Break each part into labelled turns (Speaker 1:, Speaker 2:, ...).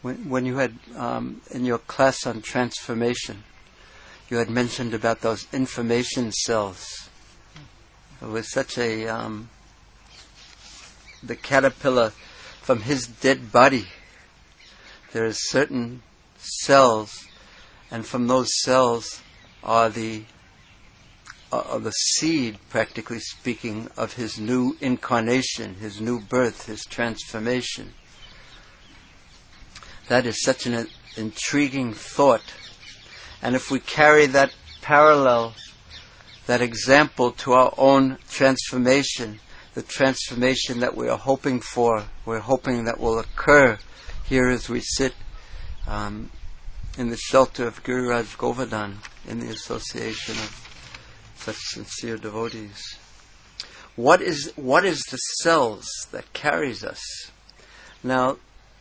Speaker 1: When you had, in your class on transformation, you had mentioned about those information cells. It was such a, the caterpillar, from his dead body, there are certain cells, and from those cells are the seed, practically speaking, of his new incarnation, his new birth, his transformation. That is such an intriguing thought. And if we carry that parallel, that example to our own transformation, the transformation that we are hoping for, we're hoping that will occur here as we sit in the shelter of Giriraj Govardhan, in the association of such sincere devotees. What is the cells that carries us? Now,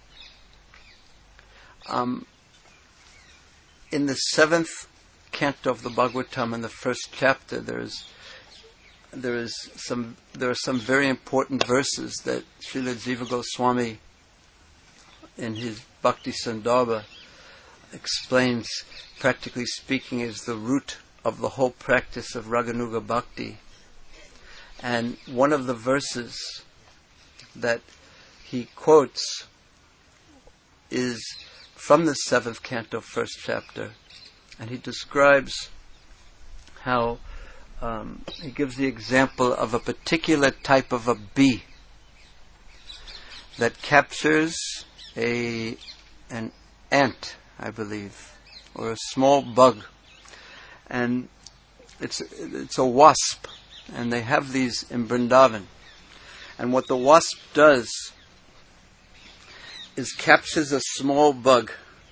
Speaker 1: in the 7th canto of the Bhagavatam, in the first chapter, there are some very important verses that Srila Jiva Goswami, in his Bhakti Sandarbha, explains, practically speaking, is the root of the whole practice of Raganuga Bhakti. And one of the verses that he quotes is from the 7th canto, first chapter, and he describes how he gives the example of a particular type of a bee that captures an ant, I believe, or a small bug, and it's a wasp, and they have these in Vrindavan. And what the wasp does is captures a small bug,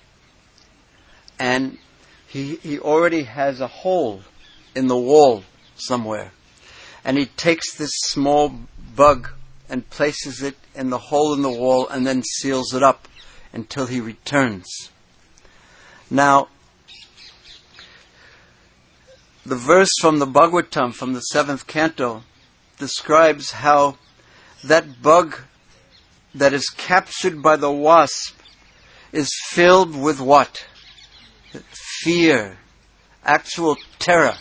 Speaker 1: and he already has a hole in the wall somewhere, and he takes this small bug and places it in the hole in the wall and then seals it up until he returns. Now, the verse from the Bhagavatam, from the 7th canto, describes how that bug that is captured by the wasp is filled with what? Fear, actual terror.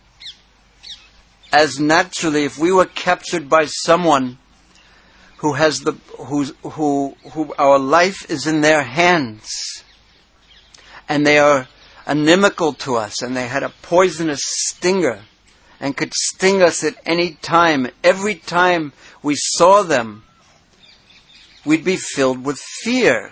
Speaker 1: As naturally, if we were captured by someone who has who our life is in their hands, and they are inimical to us, and they had a poisonous stinger and could sting us at any time, every time we saw them, we'd be filled with fear.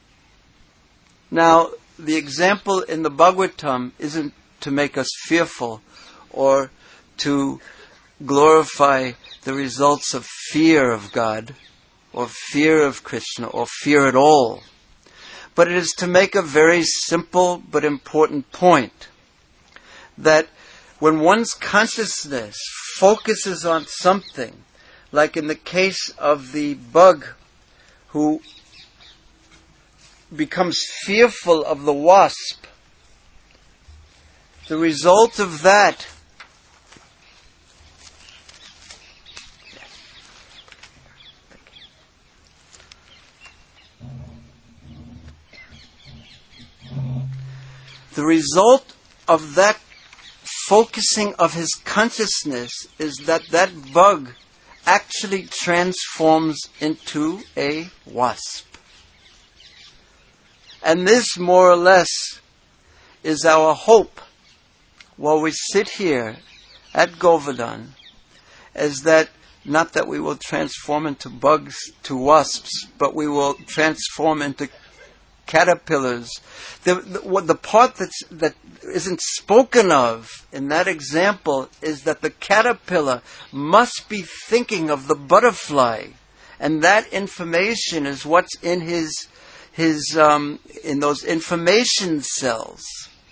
Speaker 1: Now, the example in the Bhagavatam isn't to make us fearful or to glorify the results of fear of God or fear of Krishna or fear at all. But it is to make a very simple but important point, that when one's consciousness focuses on something, like in the case of the bug who becomes fearful of the wasp, the result of that focusing of his consciousness is that bug actually transforms into a wasp. And this, more or less, is our hope while we sit here at Govardhan, is that not that we will transform into bugs, to wasps, but we will transform into caterpillars. The part that isn't spoken of in that example is that the caterpillar must be thinking of the butterfly, and that information is what's in his in those information cells.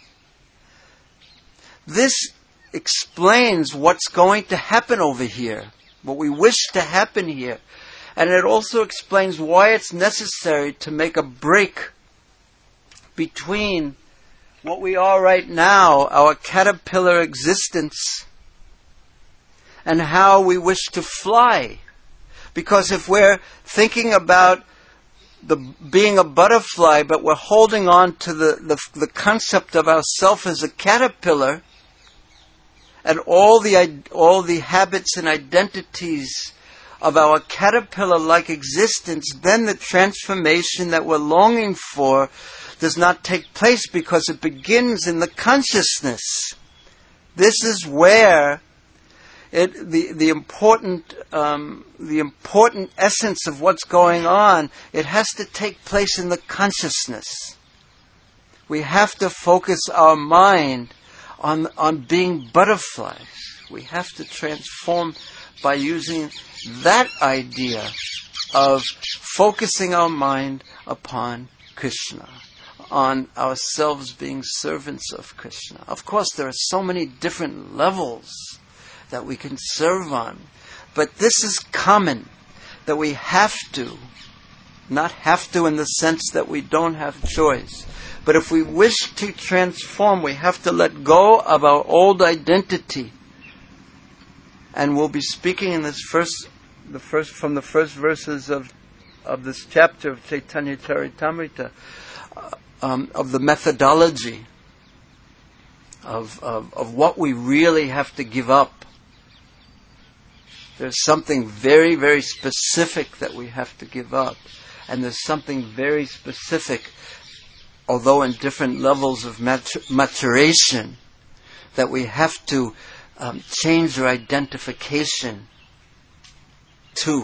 Speaker 1: This explains what's going to happen over here, what we wish to happen here, and it also explains why it's necessary to make a break between what we are right now, our caterpillar existence, and how we wish to fly. Because if we're thinking about the being a butterfly, but we're holding on to the concept of ourself as a caterpillar, and all the habits and identities of our caterpillar-like existence, then the transformation that we're longing for does not take place, because it begins in the consciousness. This is where the important essence of what's going on, it has to take place in the consciousness. We have to focus our mind on being butterflies. We have to transform by using that idea of focusing our mind upon Krishna, on ourselves being servants of Krishna. Of course, there are so many different levels that we can serve on, but this is common, that we have to, not have to in the sense that we don't have choice, but if we wish to transform, we have to let go of our old identity. And we'll be speaking in this from the first verses of this chapter of Chaitanya Charitamrita, of the methodology of what we really have to give up. There's something very, very specific that we have to give up, and there's something very specific, although in different levels of maturation, that we have to change our identification to.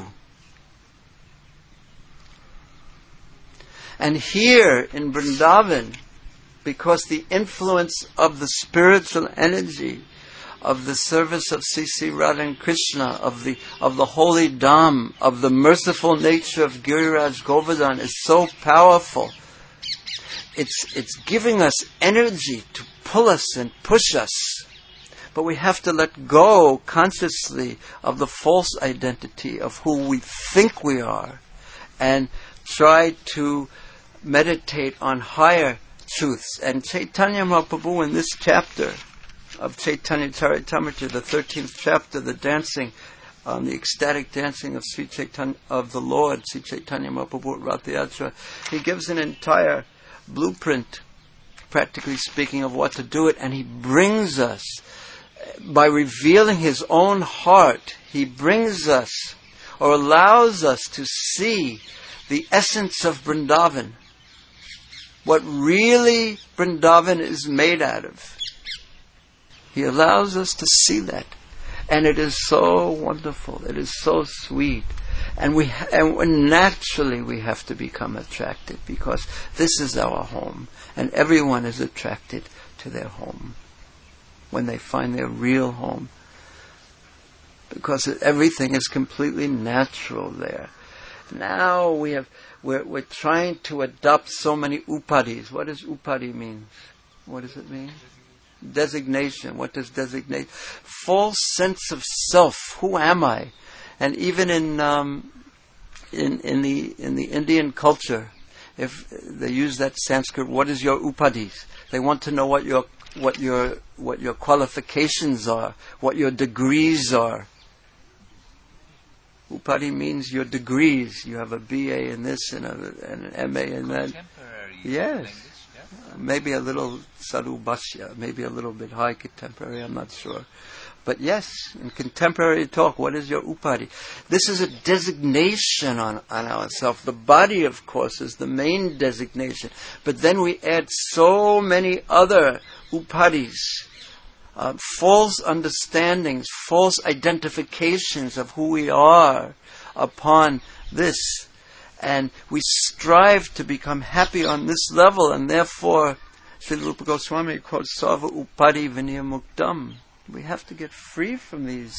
Speaker 1: And here in Vrindavan, because the influence of the spiritual energy of the service of C.C. Radha and Krishna, of the holy Dham, of the merciful nature of Giriraj Govardhan is so powerful. It's giving us energy to pull us and push us. But we have to let go consciously of the false identity of who we think we are, and try to meditate on higher truths. And Chaitanya Mahaprabhu, in this chapter of Chaitanya Charitamrita, the 13th chapter, the dancing, the ecstatic dancing of Sri Chaitanya, of the Lord, Sri Chaitanya Mahaprabhu at Rathayatra, he gives an entire blueprint, practically speaking, of what to do it, and he brings us, by revealing his own heart, he brings us, or allows us to see the essence of Vrindavan, what really Vrindavan is made out of. He allows us to see that, and it is so wonderful, it is so sweet, and naturally we have to become attracted, because this is our home, and everyone is attracted to their home when they find their real home, because everything is completely natural there. Now we're trying to adopt so many upadhis. What does upadhi mean? What does it mean? Designation. What does designate? False sense of self. Who am I? And even in the Indian culture, if they use that Sanskrit, what is your upadhis? They want to know what your qualifications are, what your degrees are. Upadhi means your degrees. You have a BA in this and an MA in that. Yes. Maybe a little sadhu bhashya, maybe a little bit high contemporary, I'm not sure. But yes, in contemporary talk, what is your upadhi? This is a designation on ourselves. The body, of course, is the main designation. But then we add so many other upadhis, false understandings, false identifications of who we are upon this. And we strive to become happy on this level, and therefore Srila Rupa Goswami quotes Sarva Upadhi Vinaya Muktam. We have to get free from these.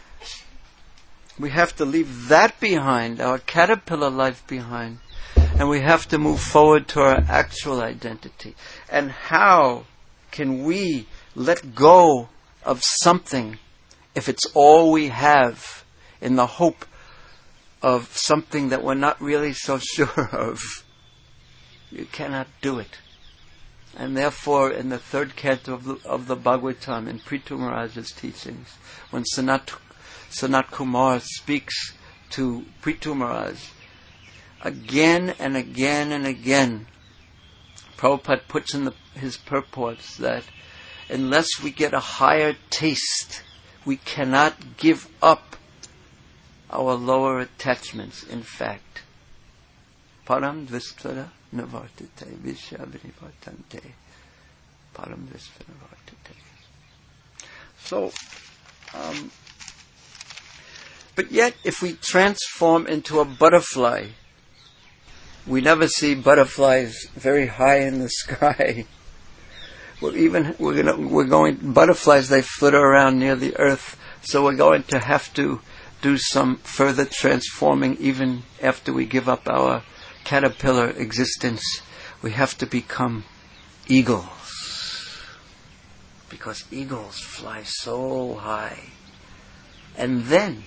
Speaker 1: We have to leave that behind, our caterpillar life behind, and we have to move forward to our actual identity. And how can we let go of something if it's all we have, in the hope of something that we're not really so sure of? You cannot do it. And therefore, in the third canto of the Bhagavatam, in Prithu Maharaj's teachings, when Sanat Kumar speaks to Prithu Maharaj again and again and again, Prabhupada puts in his purports that unless we get a higher taste, we cannot give up our lower attachments. In fact, param dvistvara navartate vishya vinivartante. Param dvistvara navartate. So, but yet if we transform into a butterfly, we never see butterflies very high in the sky. Butterflies, they flitter around near the earth, so we're going to have to do some further transforming even after we give up our caterpillar existence. We have to become eagles, because eagles fly so high. And then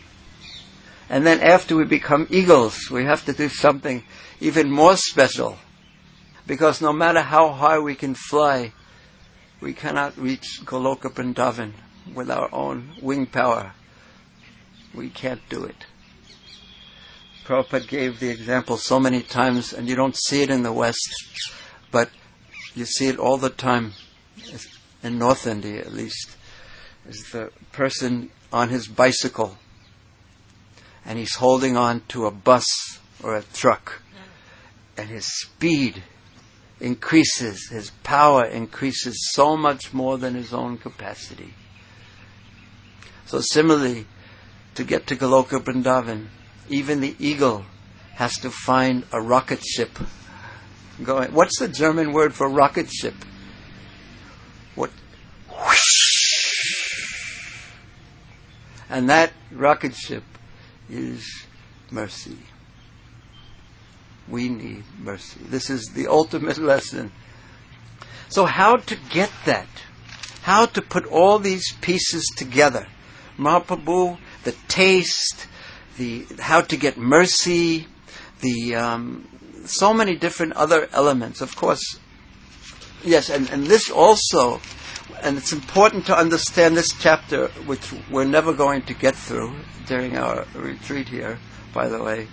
Speaker 1: after we become eagles, we have to do something even more special, because no matter how high we can fly, we cannot reach Goloka Vrindavan with our own wing power. We can't do it. Prabhupada gave the example so many times, and you don't see it in the West, but you see it all the time, in North India at least, is the person on his bicycle, and he's holding on to a bus or a truck, and his speed increases, his power increases so much more than his own capacity. So similarly, to get to Goloka Vrindavan, even the eagle has to find a rocket ship going. What's the German word for rocket ship? What? Whoosh. And that rocket ship is mercy. We need mercy. This is the ultimate lesson. So how to get that? How to put all these pieces together? Mahaprabhu, the taste, how to get mercy, so many different other elements. Of course, yes, and this also, and it's important to understand this chapter, which we're never going to get through during our retreat here, by the way.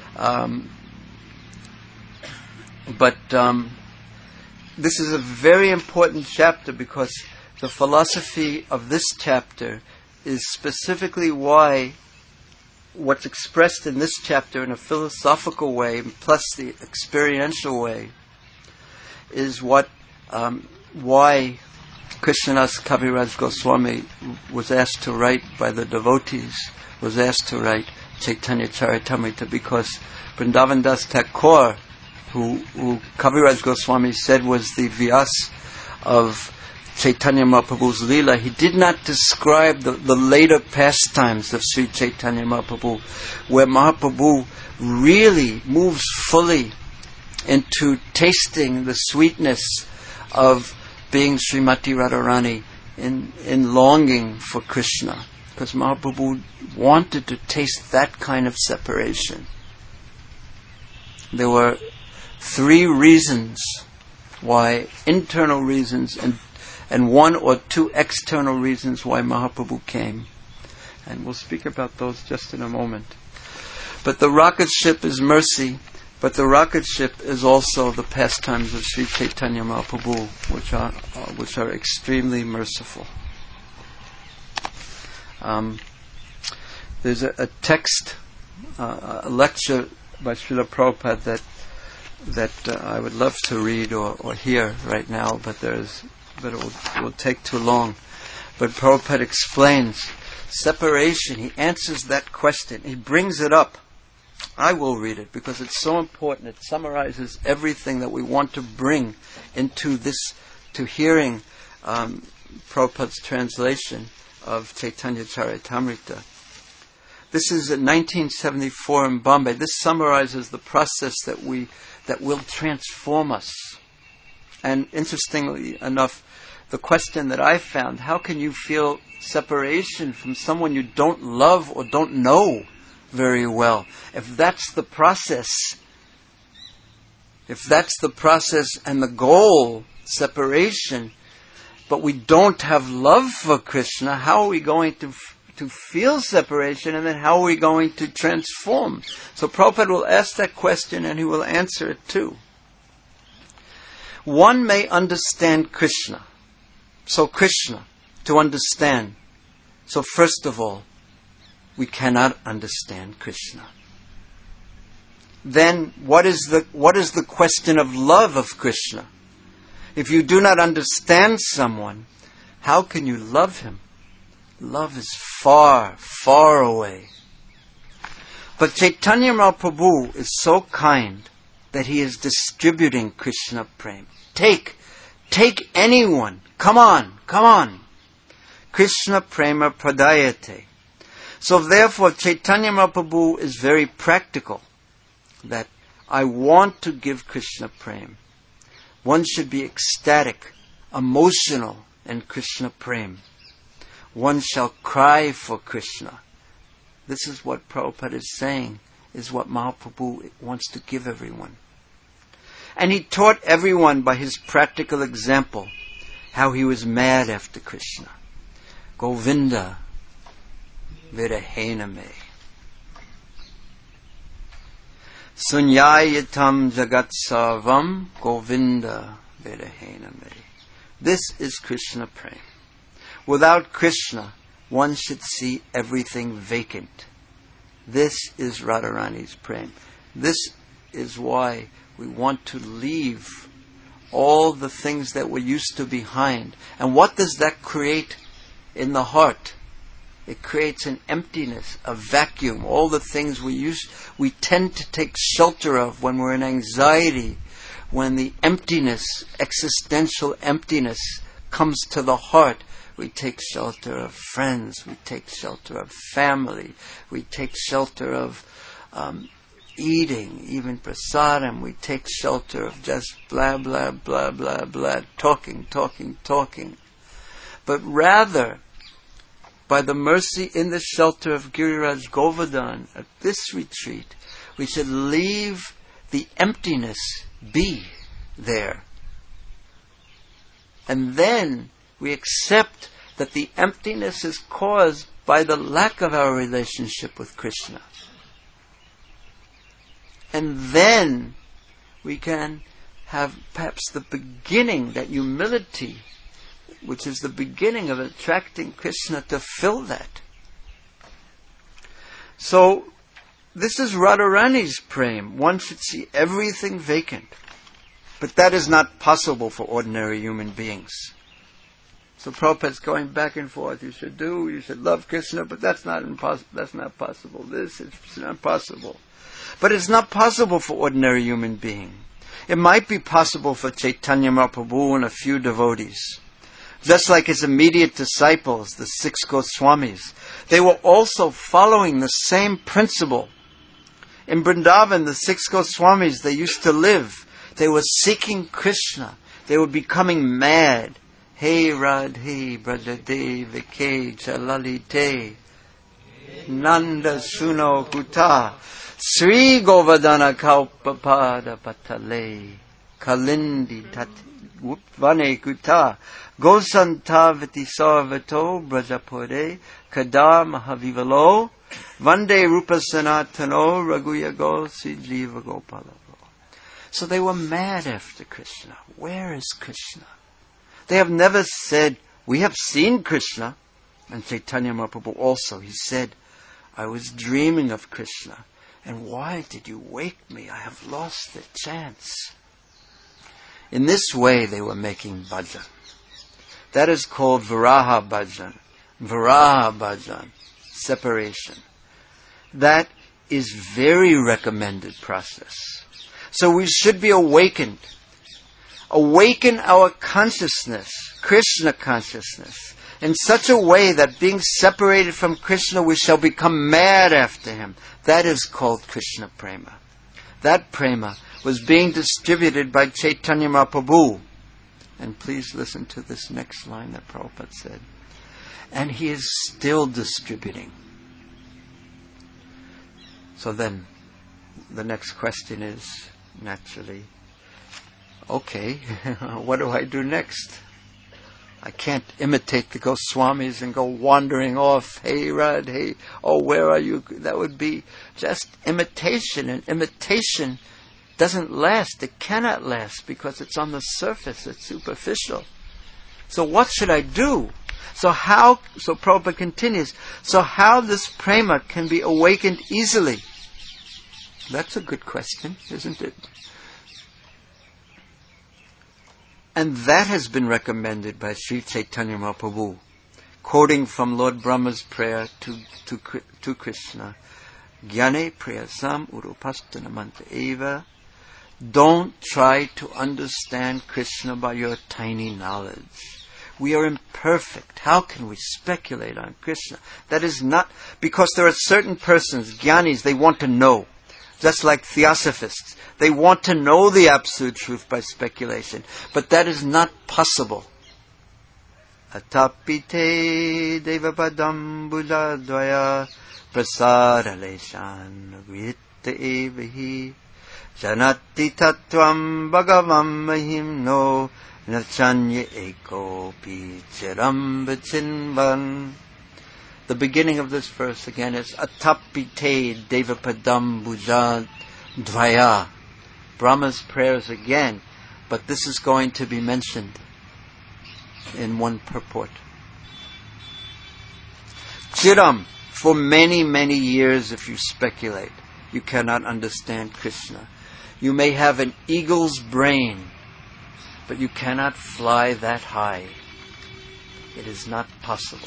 Speaker 1: But this is a very important chapter, because the philosophy of this chapter is specifically why what's expressed in this chapter in a philosophical way, plus the experiential way, is why Krishnadas Kaviraj Goswami was asked to write, by the devotees, was asked to write Chaitanya Charitamrita, because Vrindavan Das Thakur, who Kaviraj Goswami said was the Vyas of Chaitanya Mahaprabhu's Leela, he did not describe the later pastimes of Sri Chaitanya Mahaprabhu, where Mahaprabhu really moves fully into tasting the sweetness of being Srimati Radharani in longing for Krishna, because Mahaprabhu wanted to taste that kind of separation. There were 3 reasons why, internal reasons, and 1 or 2 external reasons why Mahaprabhu came. And we'll speak about those just in a moment. But the rocket ship is mercy, but the rocket ship is also the pastimes of Sri Chaitanya Mahaprabhu, which are extremely merciful. There's a text, a lecture by Srila Prabhupada that I would love to read or hear right now, but it will take too long. But Prabhupada explains separation. He answers that question. He brings it up. I will read it because it's so important. It summarizes everything that we want to bring into this, to hearing Prabhupada's translation of Chaitanya Charitamrita. This is in 1974 in Bombay. This summarizes the process that will transform us. And interestingly enough, the question that I found, how can you feel separation from someone you don't love or don't know very well? If that's the process and the goal, separation, but we don't have love for Krishna, how are we going to to feel separation, and then how are we going to transform? So Prabhupada will ask that question and he will answer it too. One may understand Krishna. So Krishna, to understand. So first of all, we cannot understand Krishna. Then what is the question of love of Krishna? If you do not understand someone, how can you love him? Love is far, far away. But Chaitanya Mahaprabhu is so kind that he is distributing Krishna Prema. Take anyone. Come on. Krishna Prema Pradayate. So therefore Chaitanya Mahaprabhu is very practical, that I want to give Krishna Prema. One should be ecstatic, emotional in Krishna Prema. One shall cry for Krishna. This is what Prabhupada is saying, is what Mahaprabhu wants to give everyone. And he taught everyone by his practical example how he was mad after Krishna. Govinda Virahena me. Sunyayatam Jagat Sarvam Govinda Virahena me. This is Krishna Prema. Without Krishna, one should see everything vacant. This is Radharani's Prema. This is why we want to leave all the things that were used to behind. And what does that create in the heart? It creates an emptiness, a vacuum. All the things we tend to take shelter of when we're in anxiety, when the emptiness, existential emptiness, comes to the heart. We take shelter of friends, we take shelter of family, we take shelter of eating, even prasadam, we take shelter of just blah, blah, blah, blah, blah, talking. But rather, by the mercy in the shelter of Giriraj Govardhan, at this retreat, we should leave the emptiness be there. And then we accept that the emptiness is caused by the lack of our relationship with Krishna. And then we can have perhaps the beginning, that humility, which is the beginning of attracting Krishna to fill that. So, this is Radharani's Prema. One should see everything vacant. But that is not possible for ordinary human beings. So Prabhupada's going back and forth. You should love Krishna, but that's not possible. This is not possible. But it's not possible for ordinary human being. It might be possible for Chaitanya Mahaprabhu and a few devotees. Just like his immediate disciples, the 6 Goswamis. They were also following the same principle. In Vrindavan, the 6 Goswamis, they used to live. They were seeking Krishna. They were becoming mad. Hey Radhe Brajade Vike Chalalite Nanda Suno Kuta Sri Govardhana Kaupapada Patale Kalindi Vane Kuta Gosantavati Sarvato Brajapure Kada Mahavivalo Vande Rupa Sanatano Raguyago Sijiva Gopala. So they were mad after Krishna. Where is Krishna? They have never said, we have seen Krishna. And Chaitanya Mahaprabhu also, he said, I was dreaming of Krishna. And why did you wake me? I have lost the chance. In this way they were making bhajan. That is called Viraha bhajan. Viraha bhajan, separation. That is very recommended process. So we should be awakened. Awaken our consciousness, Krishna consciousness, in such a way that being separated from Krishna, we shall become mad after him. That is called Krishna Prema. That Prema was being distributed by Chaitanya Mahaprabhu. And please listen to this next line that Prabhupada said. And he is still distributing. So then, the next question is, naturally, okay, what do I do next? I can't imitate the Goswamis and go wandering off. Hey Rad, hey, oh, where are you? That would be just imitation, and imitation doesn't last. It cannot last because it's on the surface. It's superficial. So what should I do? So Prabhupada continues, so how this prema can be awakened easily? That's a good question, isn't it? And that has been recommended by Sri Chaitanya Mahaprabhu, quoting from Lord Brahma's prayer to Krishna, Gyane prayasam urupastanamanta eva. Don't try to understand Krishna by your tiny knowledge. We are imperfect. How can we speculate on Krishna? That is not, because there are certain persons, jnanis, they want to know. Just like theosophists. They want to know the absolute truth by speculation. But that is not possible. Atapite devapadam buddhadvaya prasadaleshan vritta evahi janati tattvam bhagavam mahimno nachanya eko pi chiram vachinvan. The beginning of this verse again is Atapite Devapadam Bhuja Dvaya. Brahma's prayers again, but this is going to be mentioned in one purport. Chiram, for many, many years, if you speculate, you cannot understand Krishna. You may have an eagle's brain, but you cannot fly that high. It is not possible.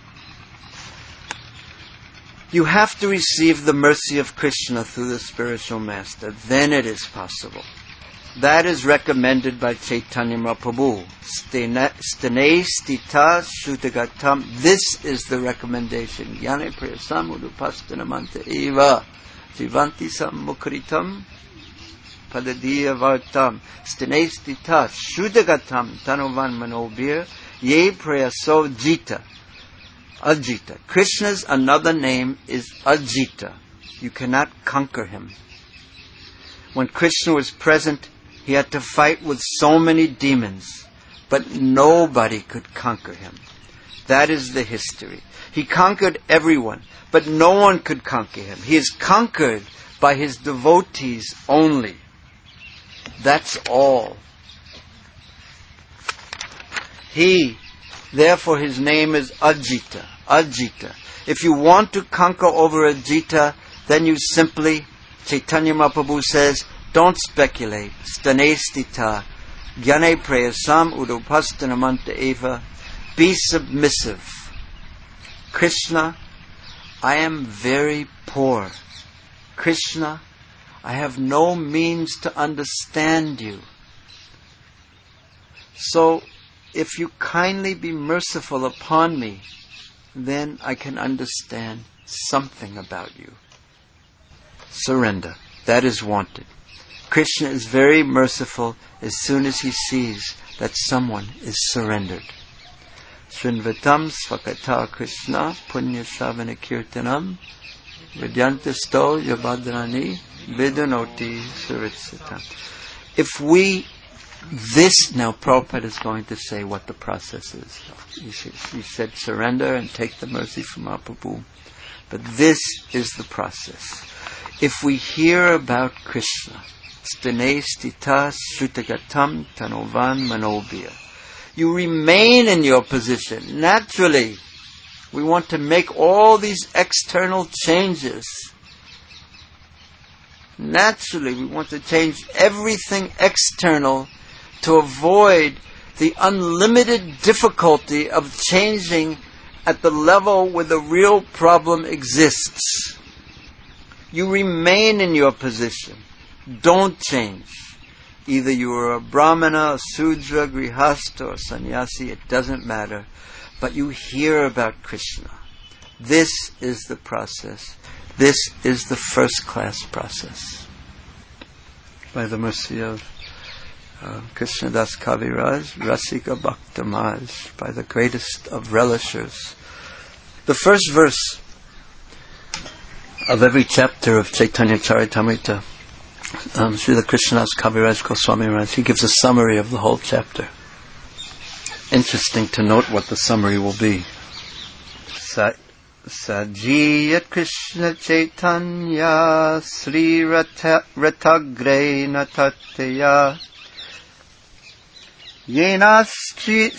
Speaker 1: You have to receive the mercy of Krishna through the spiritual master. Then it is possible. That is recommended by Chaitanya Mahaprabhu. Stane stita shutagatam. This is the recommendation. Jnane prayasam udupastanamanta eva. Jivanti sammukritam padadiya vartam. Stane stita shutagatam tanovan manobir. Ye prayaso jita. Ajita. Krishna's another name is Ajita. You cannot conquer him. When Krishna was present, he had to fight with so many demons, but nobody could conquer him. That is the history. He conquered everyone, but no one could conquer him. He is conquered by his devotees only. That's all. Therefore his name is Ajita. Ajita. If you want to conquer over Ajita, then you simply, Chaitanya Mahaprabhu says, don't speculate. Stane stita, gyane prayasam udupastanamanta eva. Be submissive. Krishna, I am very poor. Krishna, I have no means to understand you. So, if you kindly be merciful upon me, then I can understand something about you. Surrender. That is wanted. Krishna is very merciful as soon as he sees that someone is surrendered. Srinvatam svakata Krishna punya savana kirtanam vidyantasto yabhadrani vidunoti suritsatam. Now Prabhupada is going to say what the process is. He said surrender and take the mercy from Mahaprabhu. But this is the process. If we hear about Krishna, stane stita shrutagatam tanovan manobhya, you remain in your position. Naturally, we want to make all these external changes. Naturally, we want to change everything external to avoid the unlimited difficulty of changing at the level where the real problem exists. You remain in your position. Don't change. Either you are a Brahmana, a Sudra, Grihastha, or Sannyasi, it doesn't matter. But you hear about Krishna. This is the process. This is the first class process. By the mercy of Krishnadas Kaviraj, Rasika Bhaktamaj, by the greatest of relishers. The first verse of every chapter of Chaitanya Charitamrita, Srila Krishnadas Kaviraj Goswami Maharaj, he gives a summary of the whole chapter. interesting to note what the summary will be. Sajiyat Krishna Chaitanya Sri Ratagre Natatya Yenasi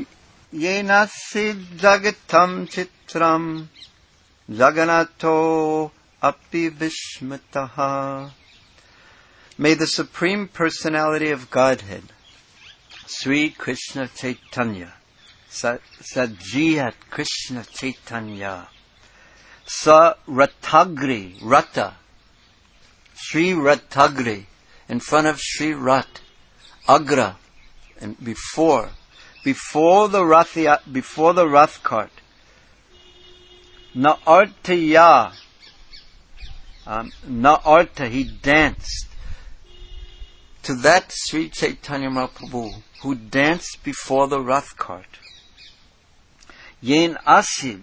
Speaker 1: Jagatam Chitram Jaganato Api Vishmataha. May the Supreme Personality of Godhead, Sri Krishna Chaitanya, Sajiyat Krishna Chaitanya, Sa Ratagri, Rata, Sri Ratagri, in front of Sri Rat, Agra, and before the Rath cart, Naartaya, Naarta, he danced to that Sri Chaitanya Mahaprabhu who danced before the Rath cart. Yen Asib,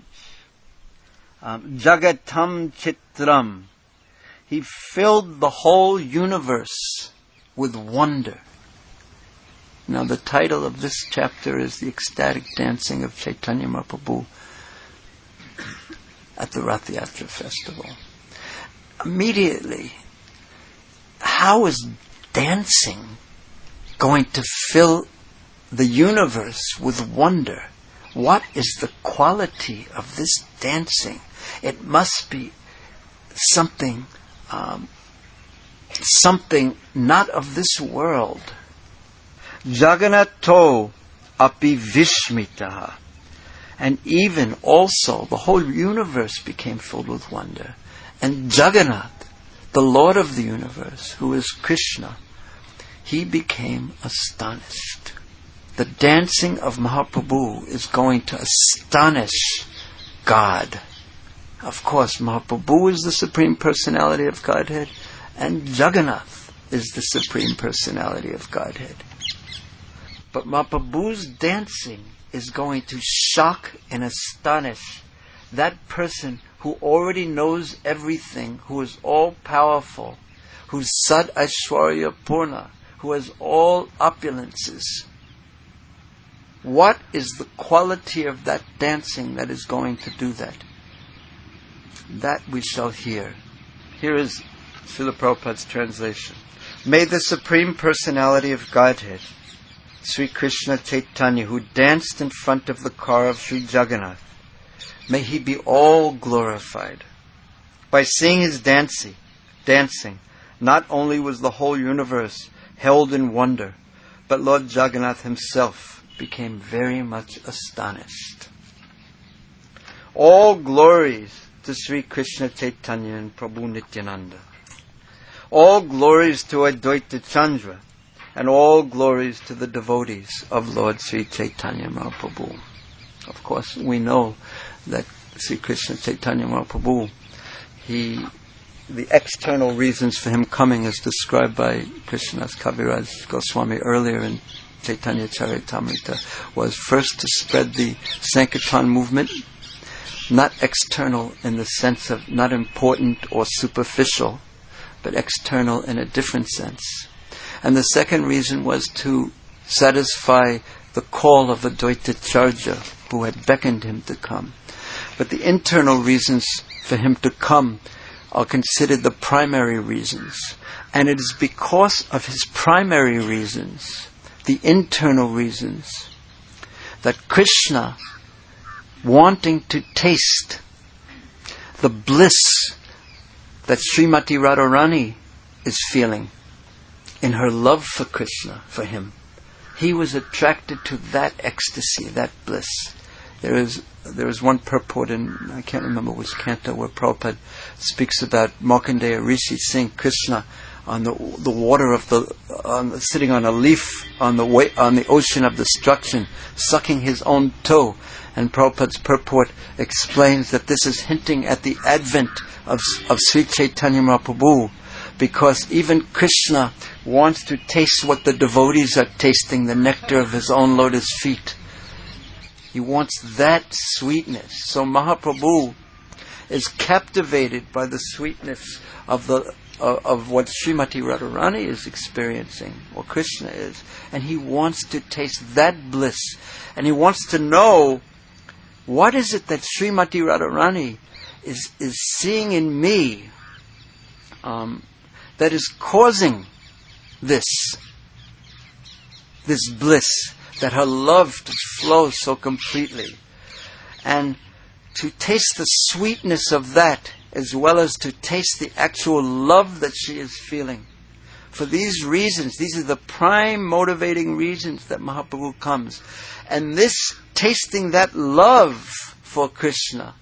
Speaker 1: Jagatam Chitram, he filled the whole universe with wonder. Now the title of this chapter is The Ecstatic Dancing of Chaitanya Mahaprabhu at the Rath Yatra festival. Immediately, how is dancing going to fill the universe with wonder? What is the quality of this dancing? It must be something not of this world. Jaganato api vishmitaha. And even also the whole universe became filled with wonder. And Jagannath, the Lord of the universe, who is Krishna, he became astonished. The dancing of Mahaprabhu is going to astonish God. Of course, Mahaprabhu is the Supreme Personality of Godhead, and Jagannath is the Supreme Personality of Godhead. But Mahaprabhu's dancing is going to shock and astonish that person who already knows everything, who is all-powerful, who's Sad Aishwarya Purna, who has all opulences. What is the quality of that dancing that is going to do that? That we shall hear. Here is Srila Prabhupada's translation. May the Supreme Personality of Godhead, Sri Krishna Chaitanya, who danced in front of the car of Sri Jagannath, may he be all glorified. By seeing his dancing, not only was the whole universe held in wonder, but Lord Jagannath himself became very much astonished. All glories to Sri Krishna Chaitanya and Prabhu Nityananda. All glories to Advaita Chandra, and all glories to the devotees of Lord Sri Chaitanya Mahaprabhu. Of course, we know that Sri Krishna Chaitanya Mahaprabhu, the external reasons for him coming as described by Krishnadas Kaviraj Goswami earlier in Chaitanya Charitamrita, was first to spread the Sankirtan movement, not external in the sense of not important or superficial, but external in a different sense. And the second reason was to satisfy the call of Advaita Acharya, who had beckoned him to come. But the internal reasons for him to come are considered the primary reasons. And it is because of his primary reasons, the internal reasons, that Krishna, wanting to taste the bliss that Srimati Radharani is feeling in her love for Krishna, for him, he was attracted to that ecstasy, that bliss. There is one purport in, I can't remember which canto, where Prabhupada speaks about Markandeya Rishi seeing Krishna on the water of sitting on a leaf on the ocean of destruction, sucking his own toe. And Prabhupada's purport explains that this is hinting at the advent of Sri Chaitanya Mahaprabhu, because even Krishna wants to taste what the devotees are tasting, the nectar of his own lotus feet. He wants that sweetness. So Mahaprabhu is captivated by the sweetness of the of what Srimati Radharani is experiencing, or Krishna is. And he wants to taste that bliss. And he wants to know, what is it that Srimati Radharani is seeing in me that is causing this bliss, that her love to flow so completely. And to taste the sweetness of that, as well as to taste the actual love that she is feeling. For these reasons, these are the prime motivating reasons that Mahaprabhu comes. And this, tasting that love for Krishna,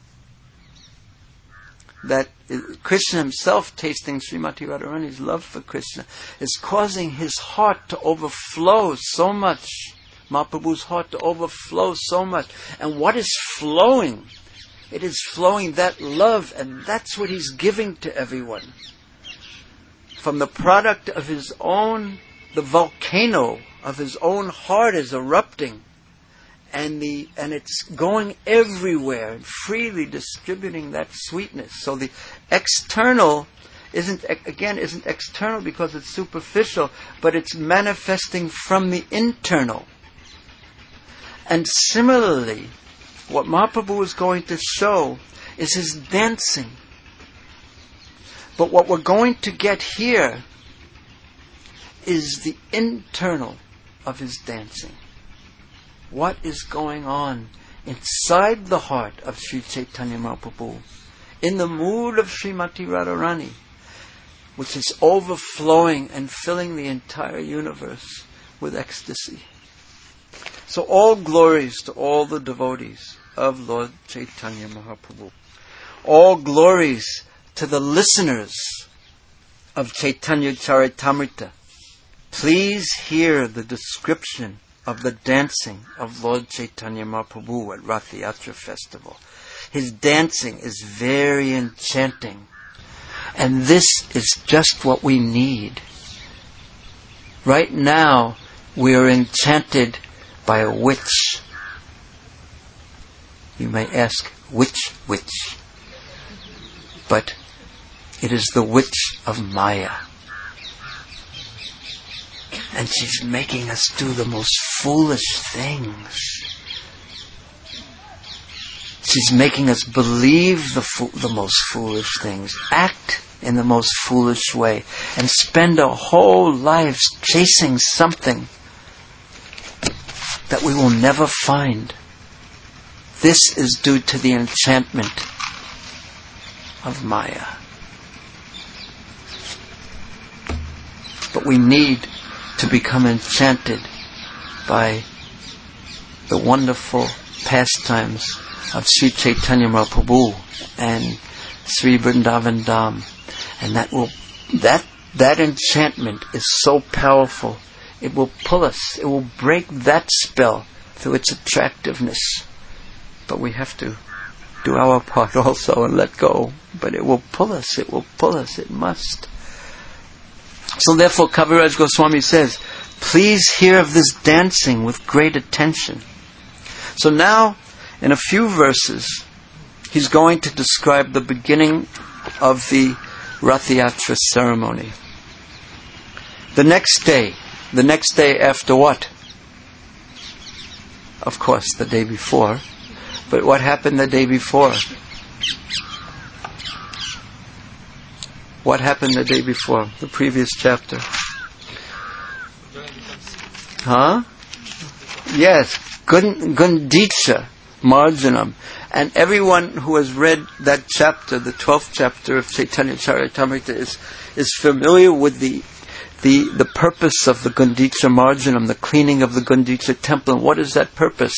Speaker 1: that Krishna himself tasting Srimati Radharani's love for Krishna, is causing his heart to overflow so much. Mahaprabhu's heart to overflow so much. And what is flowing? It is flowing that love, and that's what he's giving to everyone. From the product of his own, the volcano of his own heart is erupting, and it's going everywhere and freely distributing that sweetness. So the external isn't external because it's superficial, but it's manifesting from the internal. And similarly, what Mahaprabhu is going to show is his dancing. But what we're going to get here is the internal of his dancing. What is going on inside the heart of Sri Chaitanya Mahaprabhu, in the mood of Srimati Radharani, which is overflowing and filling the entire universe with ecstasy. So all glories to all the devotees of Lord Chaitanya Mahaprabhu. All glories to the listeners of Chaitanya Charitamrita. Please hear the description of the dancing of Lord Chaitanya Mahaprabhu at Rath Yatra festival. His dancing is very enchanting. And this is just what we need. Right now, we are enchanted by a witch. You may ask, which witch? But it is the witch of Maya. And she's making us do the most foolish things. She's making us believe the most foolish things, act in the most foolish way, and spend our whole lives chasing something that we will never find. This is due to the enchantment of Maya. But we need to become enchanted by the wonderful pastimes of Sri Chaitanya Mahaprabhu and Sri Vrindavan Dham. And that enchantment is so powerful. It will pull us. It will break that spell through its attractiveness. But we have to do our part also and let go. But it will pull us. It will pull us. It must. So therefore Kaviraj Goswami says, please hear of this dancing with great attention. So now, in a few verses, he's going to describe the beginning of the Rath Yatra ceremony. The next day after what? Of course, the day before. But what happened the day before? What happened the day before? The previous chapter. Huh? Yes. Gundicha Marjanam. And everyone who has read that chapter, the 12th chapter of Chaitanya Charitamrita, is familiar with the purpose of the Gundicha Marjanam, the cleaning of the Gundicha temple. And what is that purpose?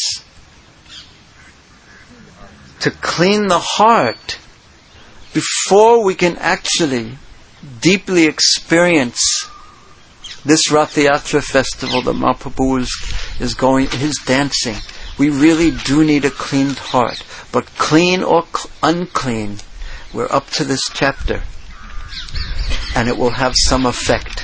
Speaker 1: To clean the heart before we can actually deeply experience this Rath Yatra festival that Mahaprabhu is going, his dancing. We really do need a cleaned heart. But clean or unclean, we're up to this chapter. And it will have some effect.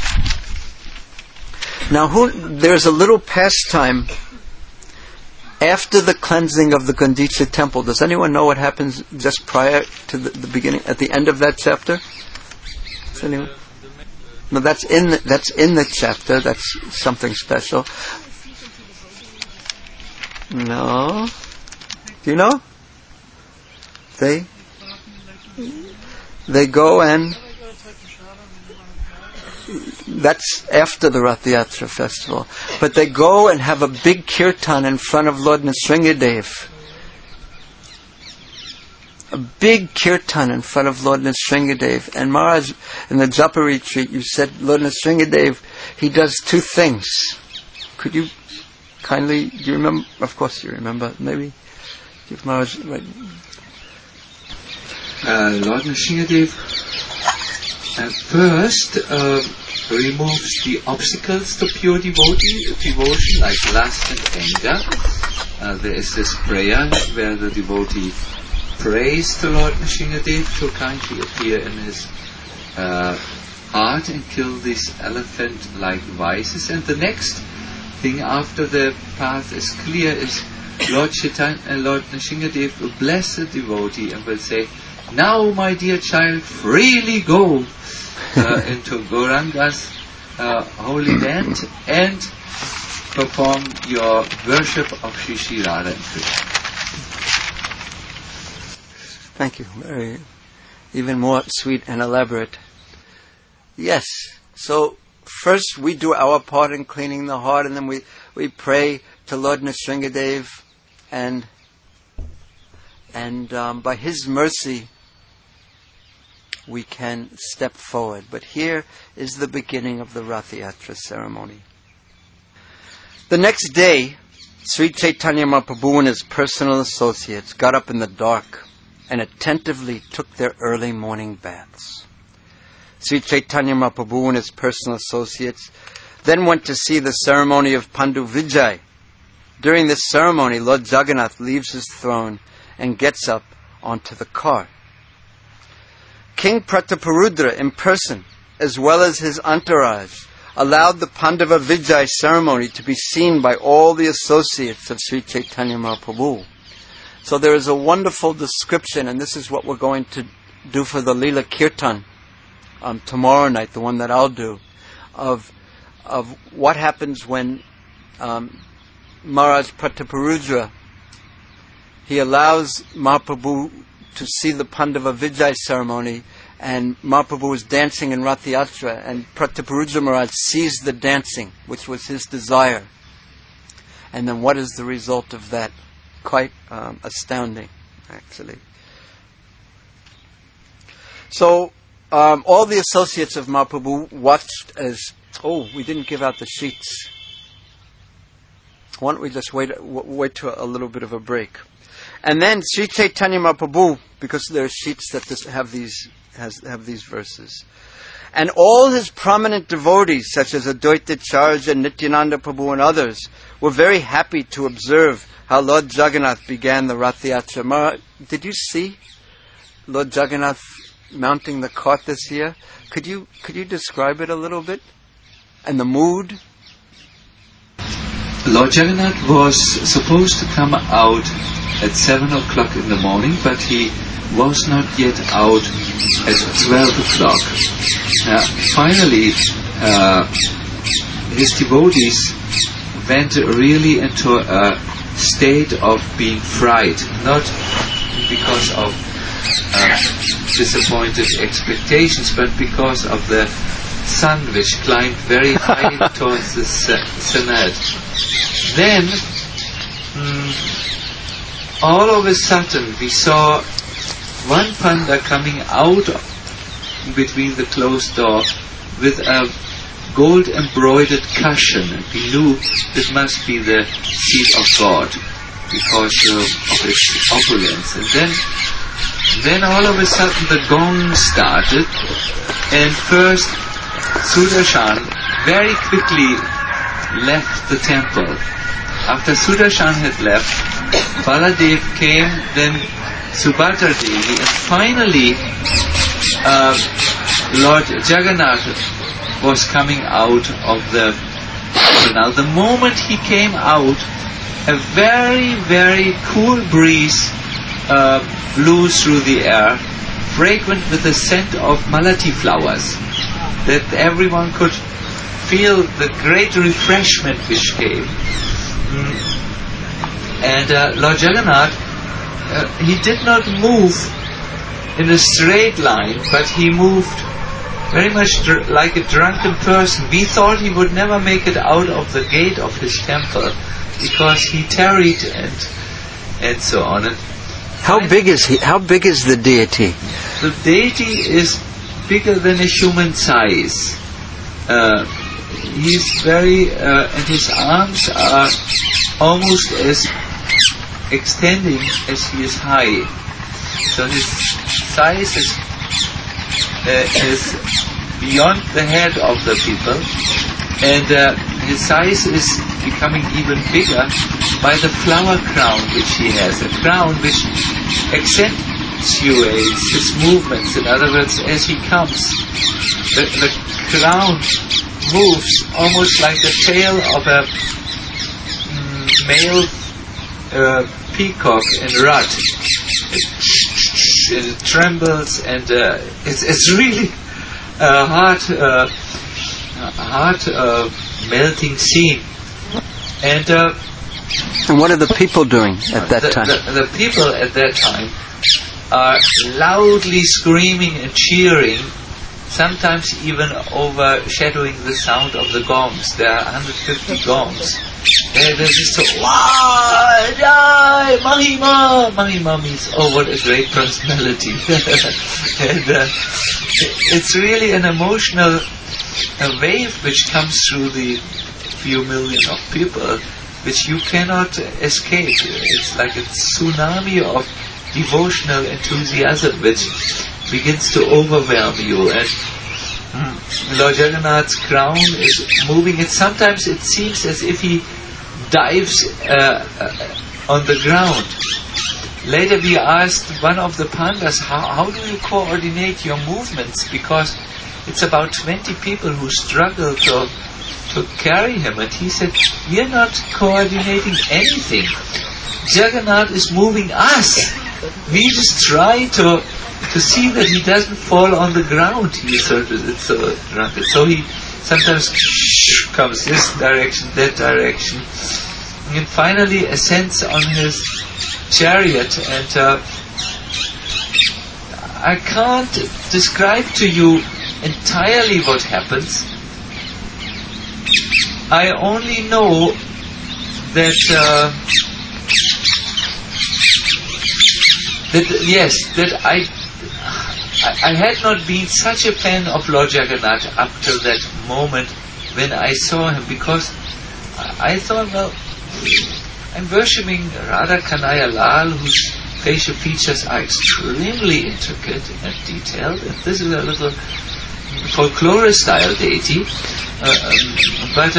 Speaker 1: Now, there's a little pastime after the cleansing of the Gundicha temple. Does anyone know what happens just prior to the beginning, at the end of that chapter? Does anyone? No, that's in the chapter. That's something special. No. Do you know? They go and that's after the Rath Yatra festival. But they go and have a big kirtan in front of Lord Nrsingadev. A big kirtan in front of Lord Nrsingadev. And Maharaj, in the Japa retreat, you said Lord Nrsingadev, he does two things. Could you kindly, do you remember? Of course you remember. Maybe give Maharaj...
Speaker 2: Lord Nrsingadev first removes the obstacles to pure devotion, like lust and anger. There is this prayer where the devotee prays to Lord Nrsingadev to kindly appear in his heart and kill these elephant-like vices. And the next thing after the path is clear is Lord Nrsingadev will bless the devotee and will say, "Now, my dear child, freely go into Gauranga's holy land and perform your worship of Shri Radha and Krishna."
Speaker 1: Thank you. Very, even more sweet and elaborate. Yes. So first we do our part in cleaning the heart, and then we pray to Lord Nrsingadev, and by his mercy we can step forward. But here is the beginning of the Rath Yatra ceremony. The next day, Sri Chaitanya Mahaprabhu and his personal associates got up in the dark and attentively took their early morning baths. Sri Chaitanya Mahaprabhu and his personal associates then went to see the ceremony of Pandu Vijay. During this ceremony, Lord Jagannath leaves his throne and gets up onto the cart. King Prataparudra in person, as well as his entourage, allowed the Pandava Vijay ceremony to be seen by all the associates of Sri Chaitanya Mahaprabhu. So there is a wonderful description, and this is what we're going to do for the Leela Kirtan tomorrow night, the one that I'll do, of what happens when Maharaj Prataparudra, he allows Mahaprabhu to see the Pandava Vijay ceremony, and Mahaprabhu is dancing in Rath Yatra, and Prataparudra Maharaj sees the dancing, which was his desire. And then what is the result of that? Quite astounding, actually. So, all the associates of Mahaprabhu watched as... Oh, we didn't give out the sheets. Why don't we just wait to a little bit of a break? And then Sri Chaitanya Mahaprabhu, because there are sheets that have these verses, and all his prominent devotees, such as Advaita Charya, Nityananda Prabhu, and others, were very happy to observe how Lord Jagannath began the Rath Yatra. Did you see Lord Jagannath mounting the cart this year? Could you describe it a little bit? And the mood?
Speaker 2: Lord Jagannath was supposed to come out at 7 o'clock in the morning, but he was not yet out at 12 o'clock. Finally, his devotees went really into a state of being frightened, not because of disappointed expectations, but because of the sun which climbed very high towards the Senate. Then, all of a sudden, we saw one panda coming out between the closed door with a gold embroidered cushion, and we knew this must be the seat of God because of its opulence. And then all of a sudden the gong started, and first Sudarshan very quickly left the temple. After Sudarshan had left, Baladev came, then Subhadra Devi, and finally Lord Jagannath was coming out of the temple. Now the moment he came out, a very, very cool breeze blew through the air, fragrant with the scent of malati flowers, that everyone could feel the great refreshment which came. And Lord Jagannath, he did not move in a straight line, but he moved very much like a drunken person. We thought he would never make it out of the gate of his temple because he tarried and so on. And
Speaker 1: how big is he? How big is the deity?
Speaker 2: The deity is bigger than a human size. He's very, and his arms are almost as extending as he is high. So his size is beyond the head of the people, and his size is becoming even bigger by the flower crown which he has, a crown which accentuates his movements. In other words, as he comes, the crown moves almost like the tail of a male peacock in rut. It trembles, and it's really a heart melting scene. And
Speaker 1: what are the people doing at that time?
Speaker 2: The people at that time are loudly screaming and cheering, sometimes even overshadowing the sound of the gongs. There are 150 gongs. They're just so, wow, die, Mahima! Mahima means, oh, what a great personality. And it's really an emotional wave which comes through the few million of people, which you cannot escape. It's like a tsunami of devotional enthusiasm which begins to overwhelm you. And Lord Jagannath's crown is moving. Sometimes it seems as if he dives on the ground. Later we asked one of the pandas, how do you coordinate your movements? Because it's about 20 people who struggle to carry him. And he said, we are not coordinating anything. Jagannath is moving us. We just try to see that he doesn't fall on the ground. He is so drunk. So he sometimes comes this direction, that direction, and finally ascends on his chariot. And I can't describe to you entirely what happens. I only know that I had not been such a fan of Lord Jagannath up till that moment when I saw him, because I thought, well, I'm worshipping Radha Kanhaiya Lal, whose facial features are extremely intricate and detailed, and this is a little folklore-style deity. But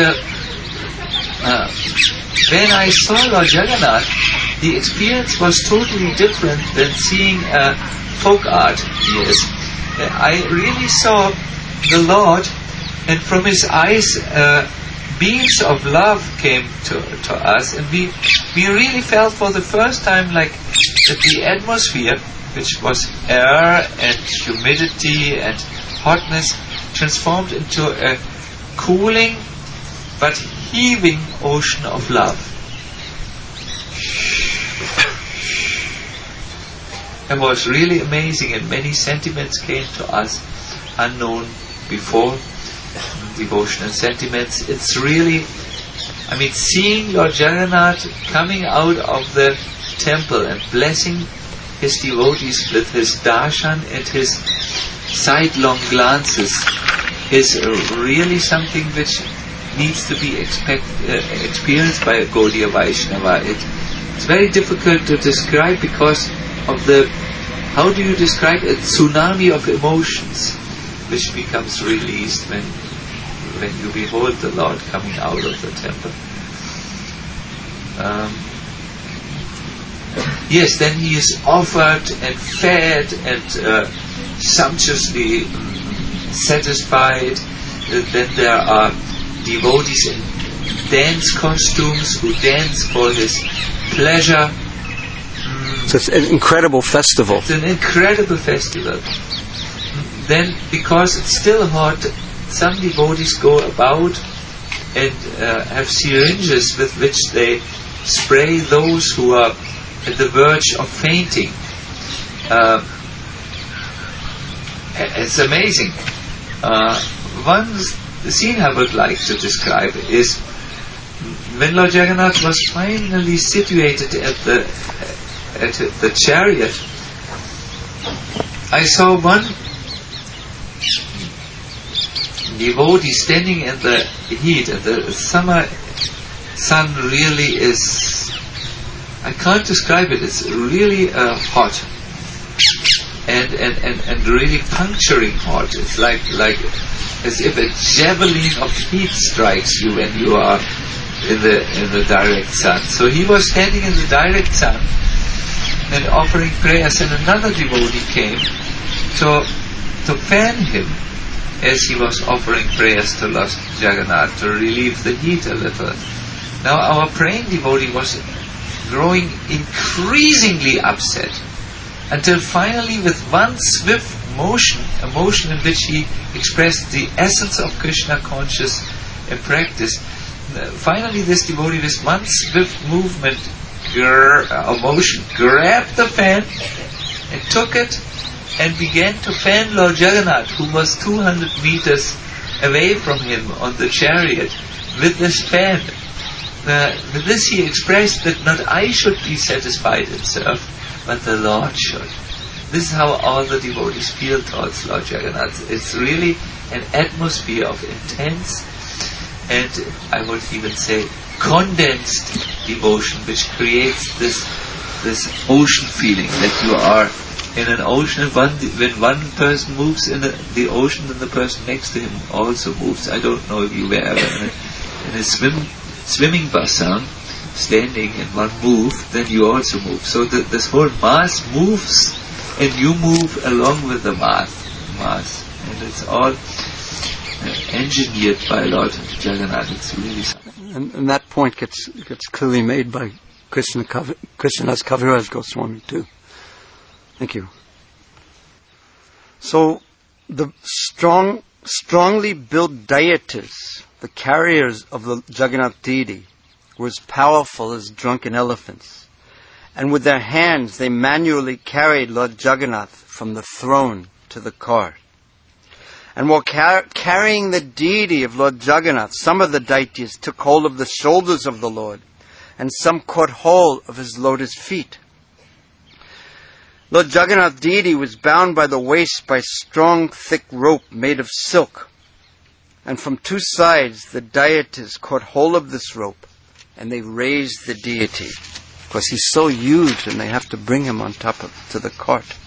Speaker 2: when I saw Lord Jagannath, the experience was totally different than seeing folk art. Yes, I really saw the Lord, and from his eyes beams of love came to us, and we really felt for the first time like that the atmosphere, which was air and humidity and hotness, transformed into a cooling but heaving ocean of love. It was really amazing, and many sentiments came to us unknown before, devotional sentiments. It's really, seeing Lord Jagannath coming out of the temple and blessing his devotees with his darshan and his sidelong glances is really something which needs to be experienced by a Gaudiya Vaishnava. It's very difficult to describe because of how do you describe a tsunami of emotions which becomes released when you behold the Lord coming out of the temple. Yes, then he is offered and fed and sumptuously satisfied. Then there are devotees in dance costumes who dance for his pleasure.
Speaker 1: So it's an incredible festival.
Speaker 2: It's an incredible festival. Then, because it's still hot, some devotees go about and have syringes with which they spray those who are at the verge of fainting. It's amazing. One scene I would like to describe is when Lord Jagannath was finally situated at the chariot. I saw one devotee standing in the heat, and the summer sun really is, I can't describe it, it's really hot and really puncturing hot. It's like as if a javelin of heat strikes you when you are in the direct sun. So he was standing in the direct sun and offering prayers, and another devotee came to fan him as he was offering prayers to Lord Jagannath to relieve the heat a little. Now our praying devotee was growing increasingly upset, until finally with one swift motion, a motion in which he expressed the essence of Krishna conscious practice, finally this devotee with one swift movement or motion grabbed the fan and took it and began to fan Lord Jagannath, who was 200 meters away from him on the chariot, with this fan. With this he expressed that not I should be satisfied and served, but the Lord should. This is how all the devotees feel towards Lord Jagannath. It's really an atmosphere of intense and I would even say condensed devotion, which creates this ocean feeling that you are in an ocean. When one person moves in the ocean, then the person next to him also moves. I don't know if you were ever in a swimming basin, standing in one move, then you also move. So this whole mass moves, and you move along with the mass, and it's all engineered by Lord Jagannath. It's really something.
Speaker 1: And that point gets clearly made by Krishnadas Kaviraj Goswami too. Thank you. So the strongly built deities, the carriers of the Jagannath deity, were as powerful as drunken elephants, and with their hands they manually carried Lord Jagannath from the throne to the cart. And while carrying the deity of Lord Jagannath, some of the deities took hold of the shoulders of the Lord, and some caught hold of his lotus feet. Lord Jagannath deity was bound by the waist by strong, thick rope made of silk, and from two sides the deities caught hold of this rope, and they raised the deity, because he's so huge, and they have to bring him on top to the cart.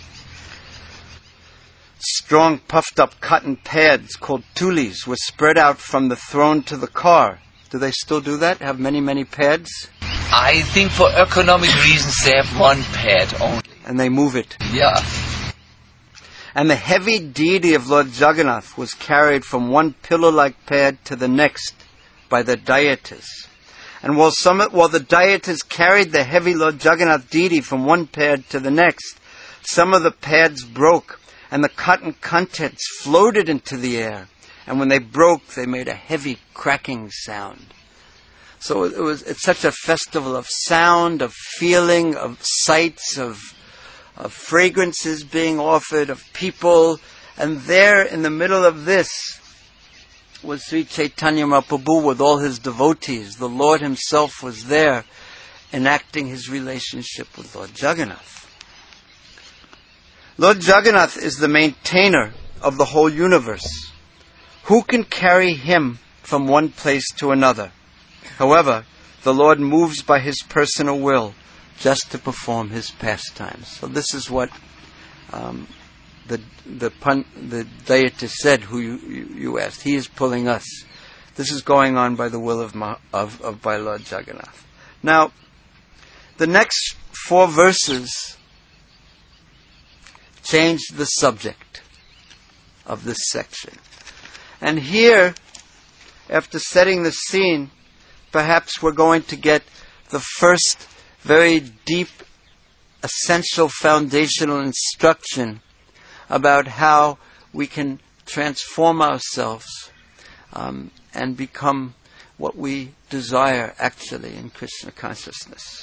Speaker 1: Strong, puffed-up cotton pads called tulis were spread out from the throne to the car. Do they still do that? Have many, many pads?
Speaker 2: I think for economic reasons they have one pad only.
Speaker 1: And they move it.
Speaker 2: Yeah.
Speaker 1: And the heavy deity of Lord Jagannath was carried from one pillar-like pad to the next by the deities. And while the deities carried the heavy Lord Jagannath deity from one pad to the next, some of the pads broke, and the cotton contents floated into the air. And when they broke, they made a heavy cracking sound. So it's such a festival of sound, of feeling, of sights, of fragrances being offered, of people. And there in the middle of this was Sri Chaitanya Mahaprabhu with all his devotees. The Lord himself was there enacting his relationship with Lord Jagannath. Lord Jagannath is the maintainer of the whole universe. Who can carry him from one place to another? However, the Lord moves by his personal will just to perform his pastimes. So this is what the deity said, who you asked. He is pulling us. This is going on by the will of by Lord Jagannath. Now, the next 4 verses change the subject of this section. And here, after setting the scene, perhaps we're going to get the first very deep essential foundational instruction about how we can transform ourselves and become what we desire actually in Krishna consciousness.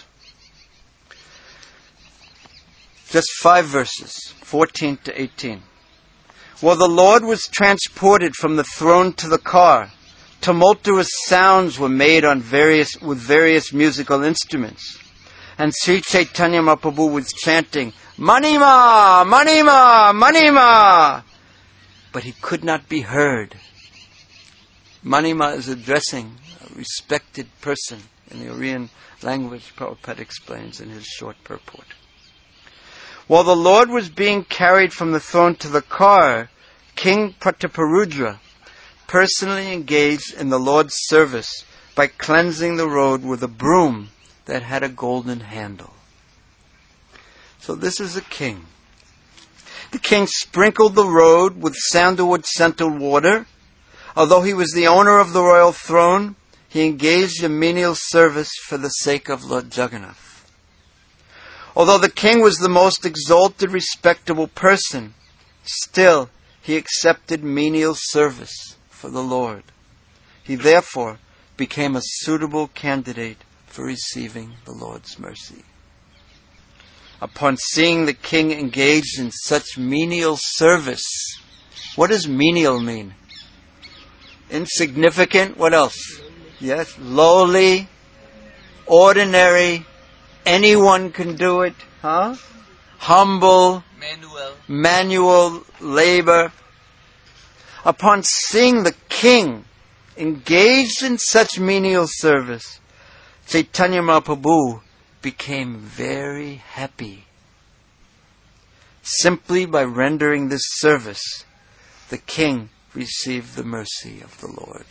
Speaker 1: Just 5 verses, 14 to 18. While the Lord was transported from the throne to the car, tumultuous sounds were made with various musical instruments. And Sri Chaitanya Mahaprabhu was chanting, Manima! Manima! Manima! But he could not be heard. Manima is addressing a respected person in the Aryan language, Prabhupada explains in his short purport. While the Lord was being carried from the throne to the car, King Prataparudra personally engaged in the Lord's service by cleansing the road with a broom that had a golden handle. So this is a king. The king sprinkled the road with sandalwood-scented water. Although he was the owner of the royal throne, he engaged in menial service for the sake of Lord Jagannath. Although the king was the most exalted, respectable person, still he accepted menial service for the Lord. He therefore became a suitable candidate for receiving the Lord's mercy. Upon seeing the king engaged in such menial service, what does menial mean? Insignificant, what else? Yes, lowly, ordinary, anyone can do it, huh? Humble, manual labor. Upon seeing the king engaged in such menial service, Chaitanya Mahaprabhu became very happy. Simply by rendering this service, the king received the mercy of the Lord.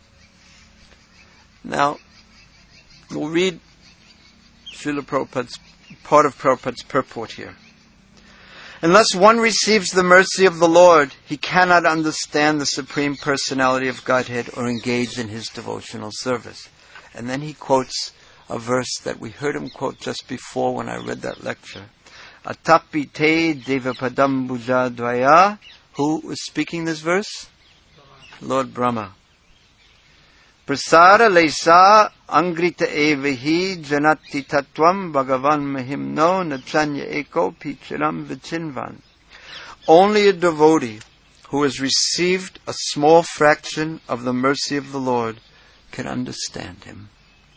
Speaker 1: Now, we'll read Srila Prabhupada's, part of Prabhupada's purport here. Unless one receives the mercy of the Lord, he cannot understand the Supreme Personality of Godhead or engage in his devotional service. And then he quotes a verse that we heard him quote just before when I read that lecture. Atapi te devapadam bhuja dvaya. Who was speaking this verse? Lord Brahma. Prasara lesa angrita evahi janati tatvam bhagavan mahimno nachanya eko pichiram vichinvan. Only a devotee who has received a small fraction of the mercy of the Lord can understand him.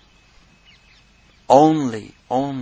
Speaker 1: Only.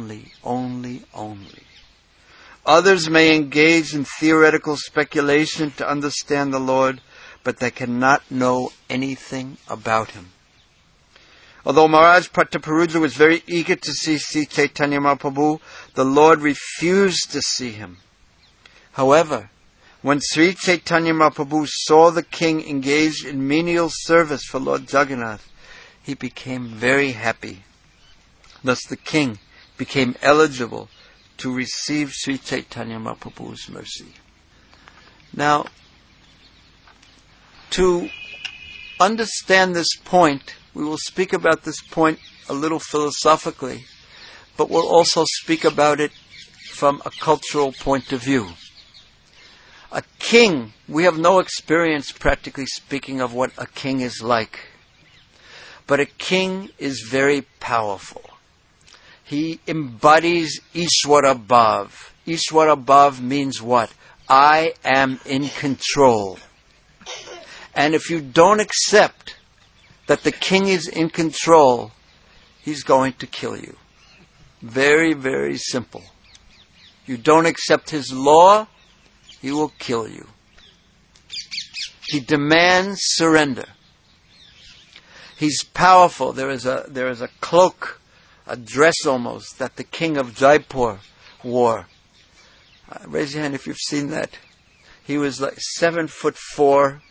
Speaker 1: Others may engage in theoretical speculation to understand the Lord, but they cannot know anything about him. Although Maharaj Prataparudra was very eager to see Sri Chaitanya Mahaprabhu, the Lord refused to see him. However, when Sri Chaitanya Mahaprabhu saw the king engaged in menial service for Lord Jagannath, he became very happy. Thus the king became eligible to receive Sri Chaitanya Mahaprabhu's mercy. Now, to understand this point, we will speak about this point a little philosophically, but we'll also speak about it from a cultural point of view. A king, we have no experience, practically speaking, of what a king is like. But a king is very powerful. He embodies Ishwara Bhav. Ishwara Bhav means what? I am in control. And if you don't accept that the king is in control, he's going to kill you. Very, very simple. You don't accept his law, he will kill you. He demands surrender. He's powerful. There is a cloak, a dress almost, that the king of Jaipur wore. Raise your hand if you've seen that. He was like 7'4".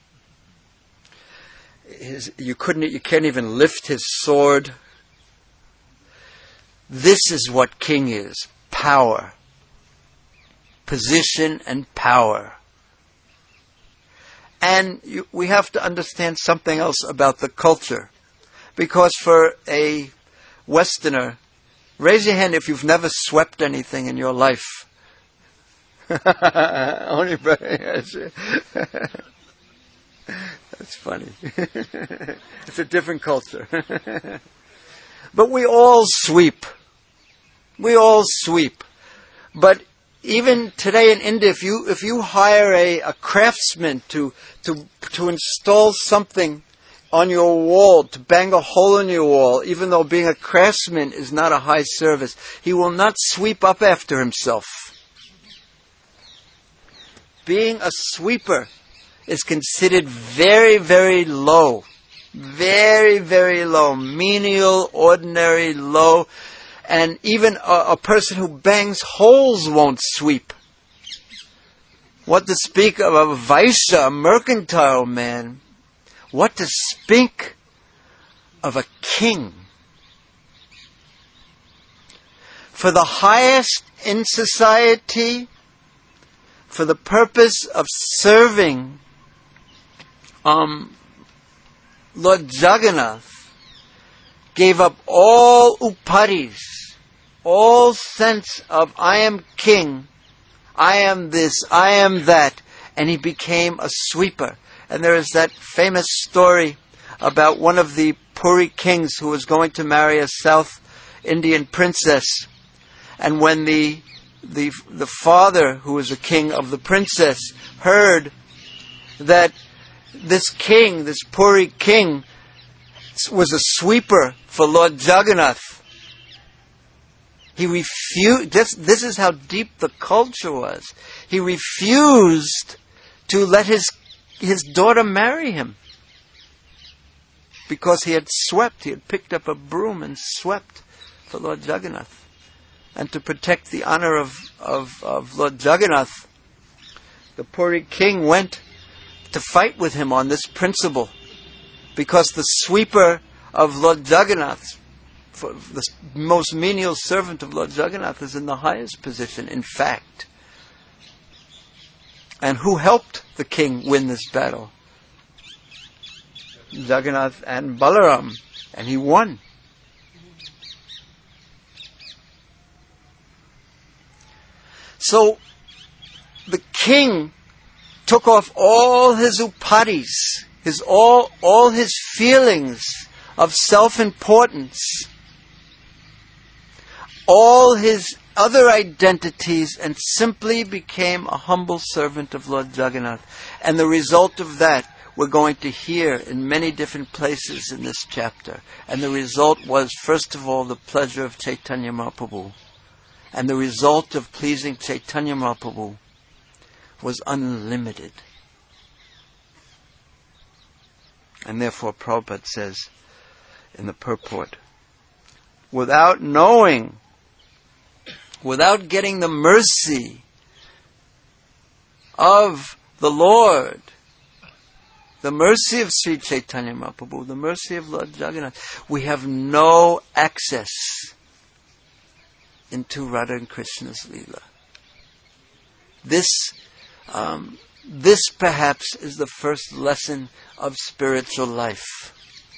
Speaker 1: You can't even lift his sword. This is what king is. Power. Position and power. And we have to understand something else about the culture. Because for a Westerner, Raise your hand if you've never swept anything in your life. Only That's funny. It's a different culture. But we all sweep. We all sweep. But even today in India, if you hire a craftsman to install something on your wall, to bang a hole in your wall, even though being a craftsman is not a high service, he will not sweep up after himself. Being a sweeper is considered very, very low. Very, very low. Menial, ordinary, low. And even a person who bangs holes won't sweep. What to speak of a Vaishya, a mercantile man? What to speak of a king? For the highest in society, for the purpose of serving Lord Jagannath, gave up all uparis, all sense of I am king, I am this, I am that, and he became a sweeper. And there is that famous story about one of the Puri kings who was going to marry a South Indian princess. And when the father, who was the king of the princess, heard that this king, this Puri king, was a sweeper for Lord Jagannath, he refused. This is how deep the culture was. He refused to let his daughter marry him because he had swept. He had picked up a broom and swept for Lord Jagannath. And to protect the honor of Lord Jagannath, the Puri king went to fight with him on this principle, because the sweeper of Lord Jagannath, the most menial servant of Lord Jagannath, is in the highest position, in fact. And who helped the king win this battle? Jagannath and Balaram. And he won. So, the king took off all his uparis, all his feelings of self-importance, all his other identities, and simply became a humble servant of Lord Jagannath. And the result of that we're going to hear in many different places in this chapter. And the result was, first of all, the pleasure of Chaitanya Mahaprabhu. And the result of pleasing Chaitanya Mahaprabhu was unlimited. And therefore Prabhupada says in the purport, without knowing, without getting the mercy of the Lord, the mercy of Sri Chaitanya Mahaprabhu, the mercy of Lord Jagannath, we have no access into Radha and Krishna's Leela. This perhaps is the first lesson of spiritual life.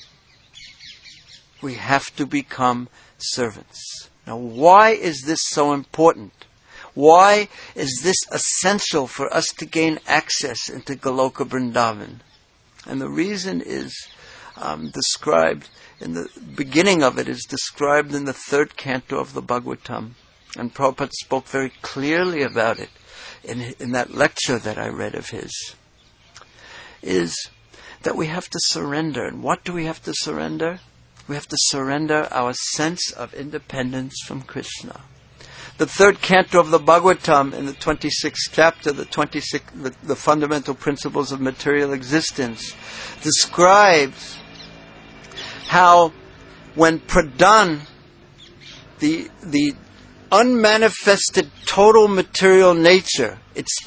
Speaker 1: We have to become servants. Now, why is this so important? Why is this essential for us to gain access into Goloka Vrindavan? And the reason is described in the beginning of it, is described in the 3rd canto of the Bhagavatam. And Prabhupada spoke very clearly about it in that lecture that I read of his. Is that we have to surrender. And what do we have to surrender? We have to surrender our sense of independence from Krishna. The 3rd canto of the Bhagavatam, in the 26th chapter, the fundamental principles of material existence, describes how when Pradhan, the unmanifested total material nature,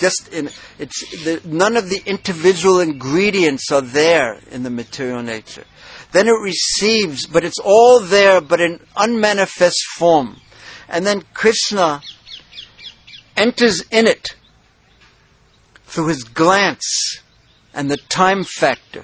Speaker 1: none of the individual ingredients are there in the material nature. Then it receives, but it's all there, but in unmanifest form. And then Krishna enters in it through his glance and the time factor.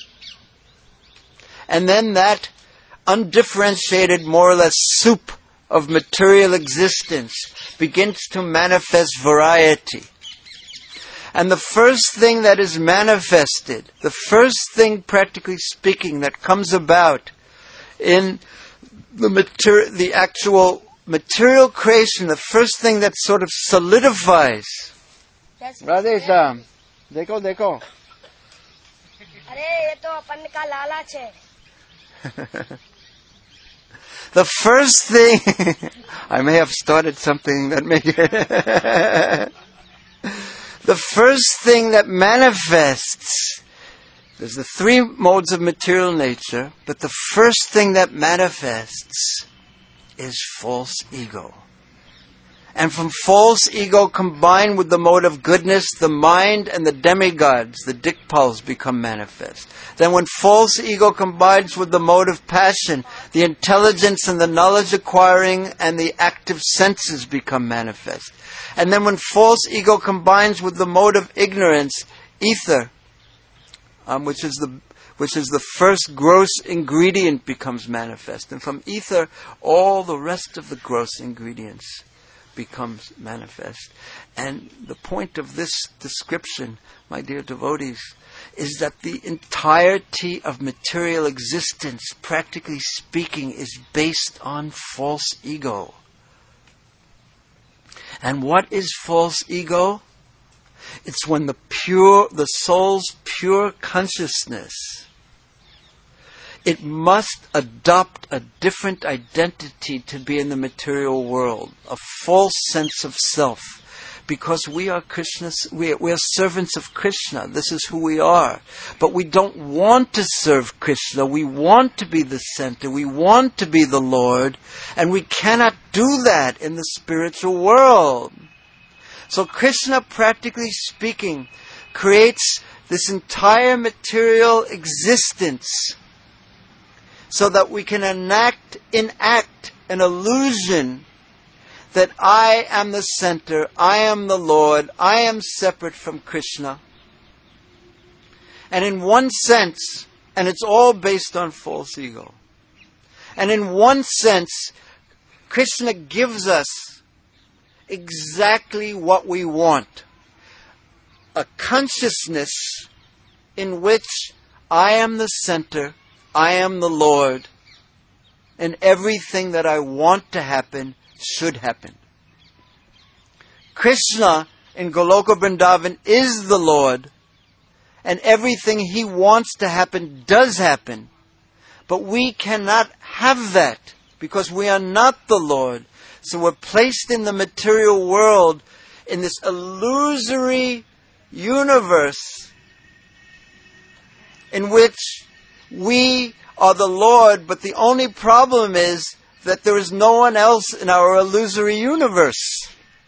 Speaker 1: And then that undifferentiated, more or less, soup of material existence begins to manifest variety. And the first thing that is manifested, the first thing, practically speaking, that comes about in the actual material creation, the first thing that sort of solidifies. Radhe, dekho. The first thing, I may have started something that may the first thing that manifests, there's the three modes of material nature, but the first thing that manifests is false ego. And from false ego combined with the mode of goodness, the mind and the demigods, the Dikpals, become manifest. Then when false ego combines with the mode of passion, the intelligence and the knowledge acquiring and the active senses become manifest. And then when false ego combines with the mode of ignorance, ether, which is the first gross ingredient, becomes manifest. And from ether, all the rest of the gross ingredients becomes manifest. And the point of this description, my dear devotees, is that the entirety of material existence, practically speaking, is based on false ego. And what is false ego? It's when the soul's pure consciousness, it must adopt a different identity to be in the material world, a false sense of self. Because we are Krishna's, we are servants of Krishna. This is who we are. But we don't want to serve Krishna. We want to be the center. We want to be the Lord. And we cannot do that in the spiritual world. So Krishna, practically speaking, creates this entire material existence so that we can enact an illusion that I am the center, I am the Lord, I am separate from Krishna. And in one sense, and it's all based on false ego, and in one sense, Krishna gives us exactly what we want. A consciousness in which I am the center, I am the Lord, and everything that I want to happen should happen. Krishna in Goloka Vrindavan is the Lord, and everything He wants to happen does happen. But we cannot have that because we are not the Lord. So we're placed in the material world in this illusory universe in which we are the Lord, but the only problem is that there is no one else in our illusory universe.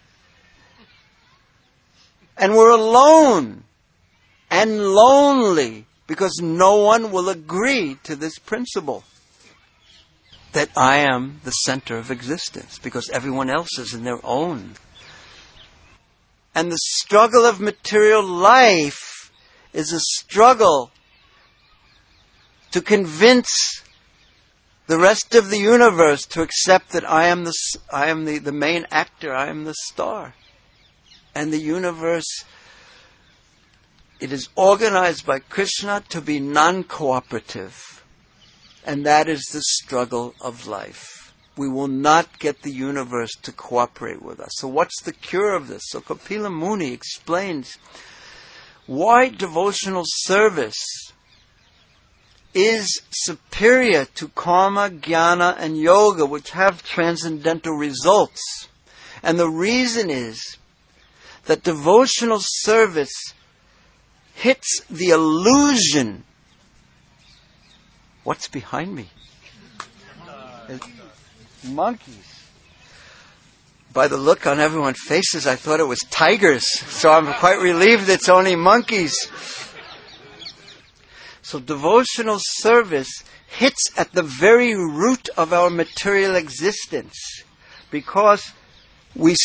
Speaker 1: And we're alone and lonely because no one will agree to this principle that I am the center of existence, because everyone else is in their own. And the struggle of material life is a struggle to convince the rest of the universe to accept that I am the main actor, I am the star. And the universe, it is organized by Krishna to be non-cooperative. And that is the struggle of life. We will not get the universe to cooperate with us. So what's the cure of this? So Kapila Muni explains why devotional service is superior to karma, jnana, and yoga, which have transcendental results. And the reason is that devotional service hits the illusion. What's behind me? Monkeys. By the look on everyone's faces, I thought it was tigers. So I'm quite relieved it's only monkeys. So devotional service hits at the very root of our material existence, because we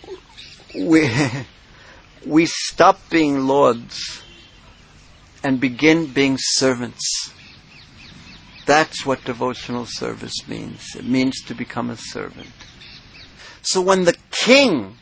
Speaker 1: stop being lords and begin being servants. That's what devotional service means. It means to become a servant. So when the king,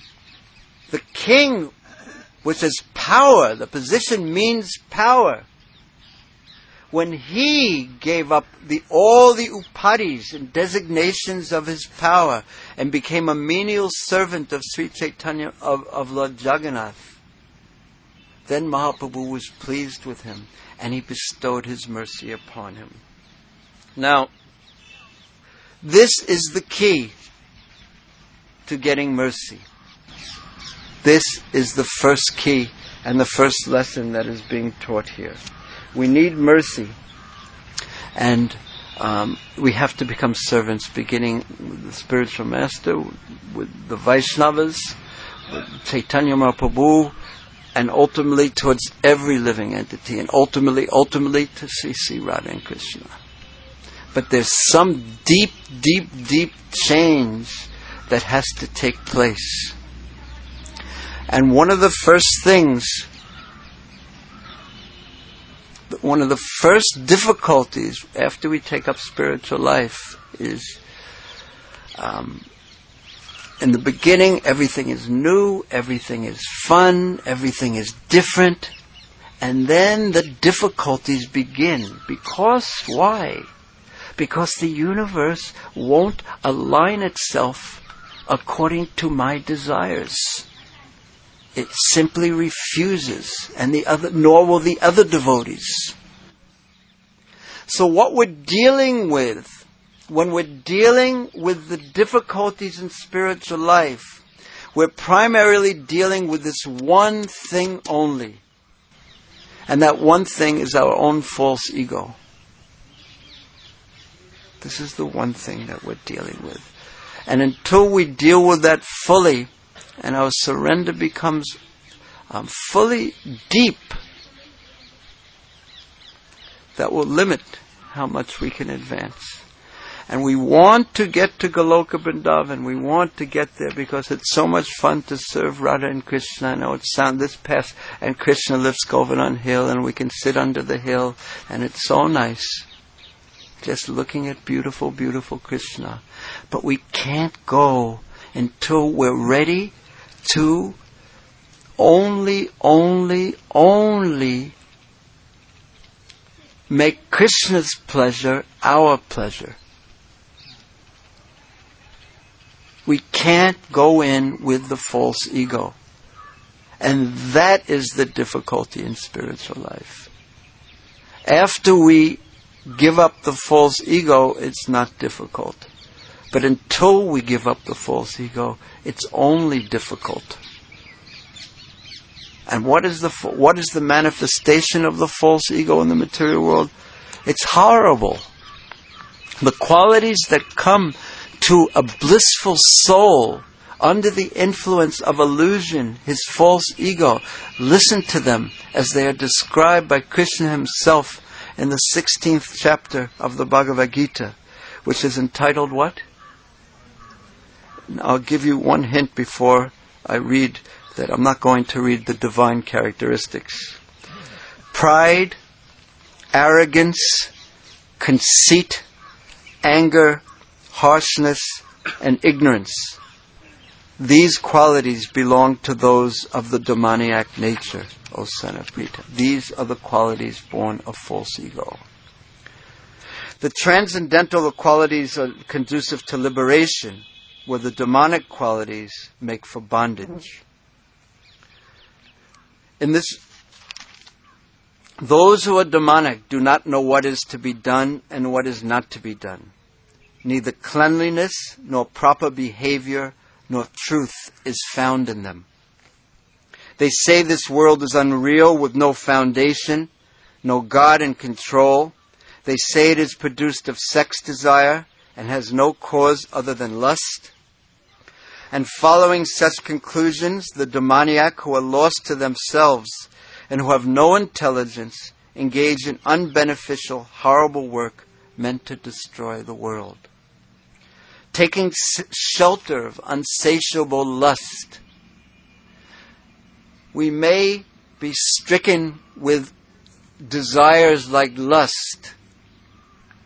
Speaker 1: which is power, the position means power, when he gave up all the upadhis and designations of his power and became a menial servant of Sri Chaitanya, of Lord Jagannath, then Mahaprabhu was pleased with him and he bestowed his mercy upon him. Now, this is the key to getting mercy. This is the first key and the first lesson that is being taught here. We need mercy, and we have to become servants, beginning with the spiritual master, with the Vaishnavas, with Chaitanya Mahaprabhu, and ultimately towards every living entity, and ultimately to Sri Radha and Krishna. But there's some deep change that has to take place. And one of the first difficulties after we take up spiritual life is, in the beginning, everything is new, everything is fun, everything is different, and then the difficulties begin. Because why? Because the universe won't align itself according to my desires. It simply refuses, and nor will the other devotees. So what we're dealing with, when we're dealing with the difficulties in spiritual life, we're primarily dealing with this one thing only. And that one thing is our own false ego. This is the one thing that we're dealing with. And until we deal with that fully, and our surrender becomes fully deep, that will limit how much we can advance. And we want to get to Goloka Vrindavan. We want to get there because it's so much fun to serve Radha and Krishna. I know it sounds this past, and Krishna lives Govardhan Hill, and we can sit under the hill, and it's so nice, just looking at beautiful, beautiful Krishna. But we can't go until we're ready to only make Krishna's pleasure our pleasure. We can't go in with the false ego. And that is the difficulty in spiritual life. After we give up the false ego, it's not difficult. But until we give up the false ego, it's only difficult. And what is the manifestation of the false ego in the material world? It's horrible. The qualities that come to a blissful soul under the influence of illusion, his false ego, listen to them as they are described by Krishna himself in the 16th chapter of the Bhagavad Gita, which is entitled what? I'll give you one hint before I read that. I'm not going to read the divine characteristics. Pride, arrogance, conceit, anger, harshness, and ignorance. These qualities belong to those of the demoniac nature, O son of Pritha. These are the qualities born of false ego. The transcendental qualities are conducive to liberation, where the demonic qualities make for bondage. Those who are demonic do not know what is to be done and what is not to be done. Neither cleanliness, nor proper behavior, nor truth is found in them. They say this world is unreal with no foundation, no God in control. They say it is produced of sex desire and has no cause other than lust. And following such conclusions, the demoniac who are lost to themselves and who have no intelligence engage in unbeneficial, horrible work meant to destroy the world. Taking shelter of unsatiable lust, we may be stricken with desires like lust,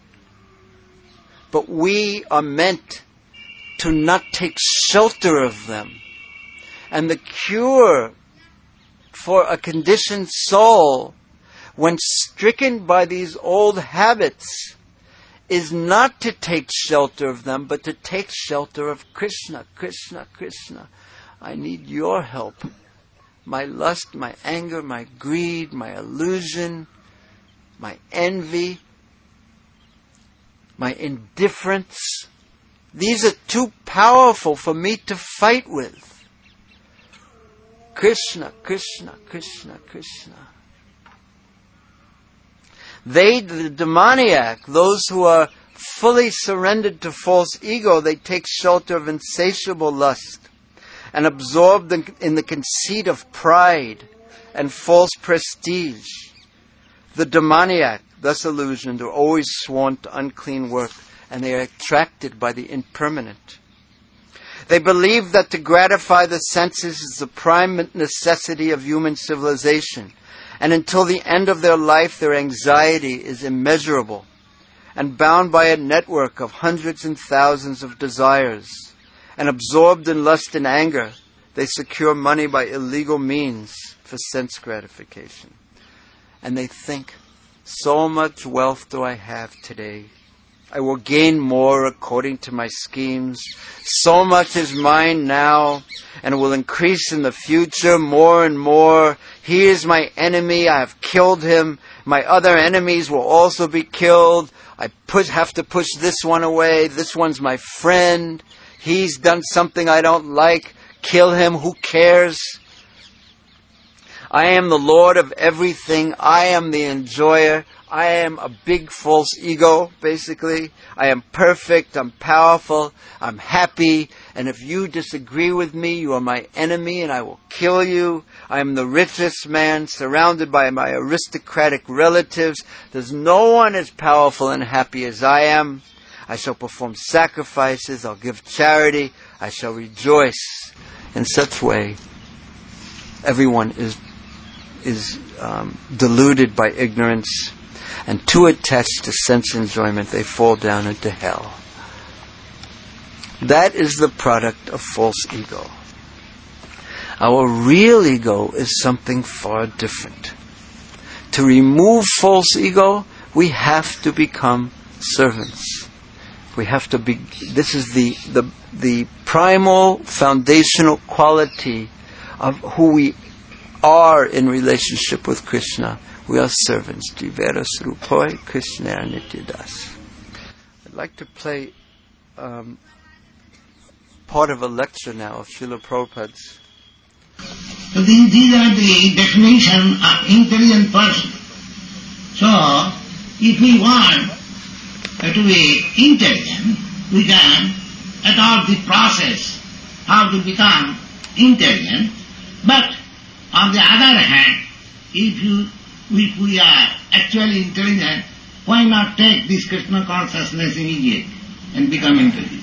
Speaker 1: but we are meant to not take shelter of them. And the cure for a conditioned soul, when stricken by these old habits, is not to take shelter of them, but to take shelter of Krishna. Krishna, Krishna, I need your help. My lust, my anger, my greed, my illusion, my envy, my indifference, these are too powerful for me to fight with. Krishna, Krishna, Krishna, Krishna. They, the demoniac, those who are fully surrendered to false ego, they take shelter of insatiable lust and absorbed in the conceit of pride and false prestige. The demoniac, thus illusioned, are always sworn to unclean work, and they are attracted by the impermanent. They believe that to gratify the senses is the prime necessity of human civilization, and until the end of their life their anxiety is immeasurable, and bound by a network of hundreds and thousands of desires, and absorbed in lust and anger, they secure money by illegal means for sense gratification. And they think, so much wealth do I have today. I will gain more according to my schemes. So much is mine now, and will increase in the future more and more. He is my enemy. I have killed him. My other enemies will also be killed. I have to push this one away. This one's my friend. He's done something I don't like. Kill him. Who cares? I am the Lord of everything. I am the enjoyer. I am a big false ego, basically. I am perfect. I'm powerful. I'm happy. And if you disagree with me, you are my enemy and I will kill you. I am the richest man, surrounded by my aristocratic relatives. There's no one as powerful and happy as I am. I shall perform sacrifices. I'll give charity. I shall rejoice. In such way, everyone is deluded by ignorance, and too attached to sense enjoyment, they fall down into hell. That is the product of false ego. Our real ego is something far different. To remove false ego, we have to become servants. We have to be. This is the primal, foundational quality of who we are in relationship with Krishna. We are servants. Jiveras Rupoi Krishna Nityadas. I'd like to play part of a lecture now of Srila Prabhupada's.
Speaker 3: So these are the definition of intelligent person. So, if we want to be intelligent, we can adopt the process how to become intelligent. But on the other hand, if we are actually intelligent, why not take this Krishna consciousness immediately and become intelligent?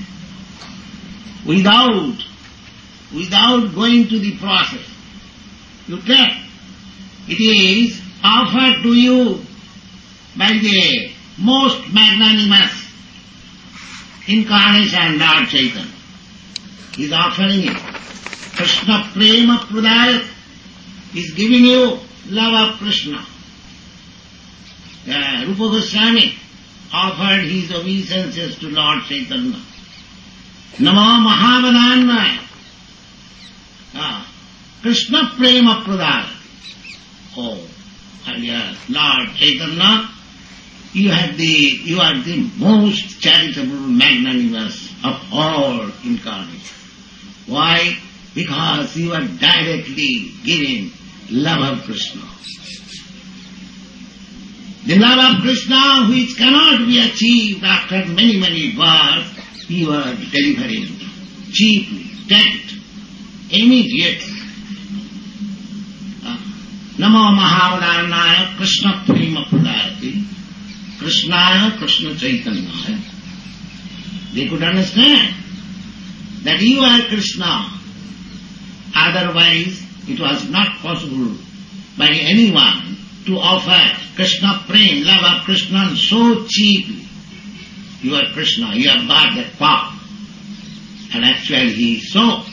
Speaker 3: Without going to the process. You take. It is offered to you by the most magnanimous incarnation, Lord Chaitanya. He is offering it. Krishna Prema Pradayat is giving you love of Krishna. Rupa Goswami offered his obeisances to Lord Chaitanya. Namo Mahavananmaya. Krishna Prema Pradayat. Oh, dear Lord Chaitanya, you are the most charitable magnanimous of all incarnations. Why? Because you are directly giving love of Krishna. The love of Krishna which cannot be achieved after many, many births, you are delivering cheaply, direct, immediately. Namo Mahavananaya Krishna Prema Pradayati Krishnaya Krishna Chaitanyaya. They could understand that you are Krishna. Otherwise, it was not possible by anyone to offer Krishna Prem, love of Krishna, so cheaply. you are Krishna, you have got that power. And actually he is so.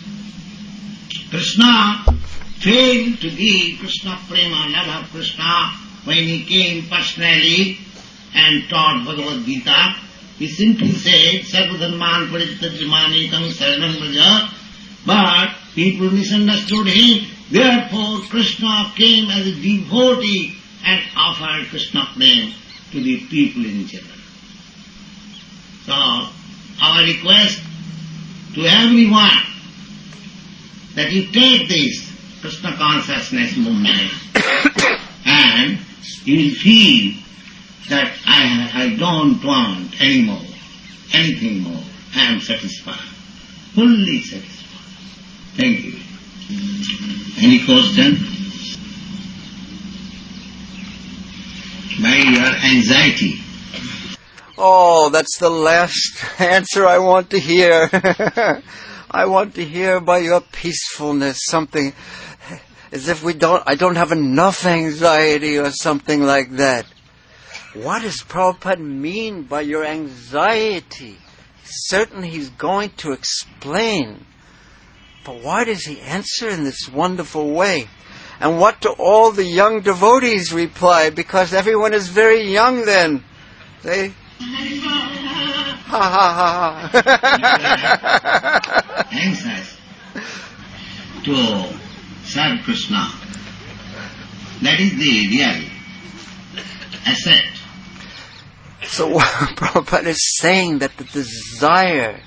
Speaker 3: Krishna failed to give Krishna prema, love of Krishna, when he came personally and taught Bhagavad Gita. He simply said, Sarvadharman parityajamanekam saranam vraja, but people misunderstood him. Therefore Krishna came as a devotee and offered Krishna prema to the people in general. So, our request to everyone that you take this Krishna consciousness movement and you will feel that I don't want any more, anything more. I am satisfied, fully satisfied. Thank you. Any question? By your anxiety.
Speaker 1: Oh, that's the last answer I want to hear. I want to hear by your peacefulness, something as if I don't have enough anxiety or something like that. What does Prabhupada mean by your anxiety? Certainly he's going to explain. But why does he answer in this wonderful way? And what do all the young devotees reply? Because everyone is very young then. They ha ha ha.
Speaker 3: Anxious to serve Krishna. That is the real asset.
Speaker 1: So Prabhupada is saying that the desire,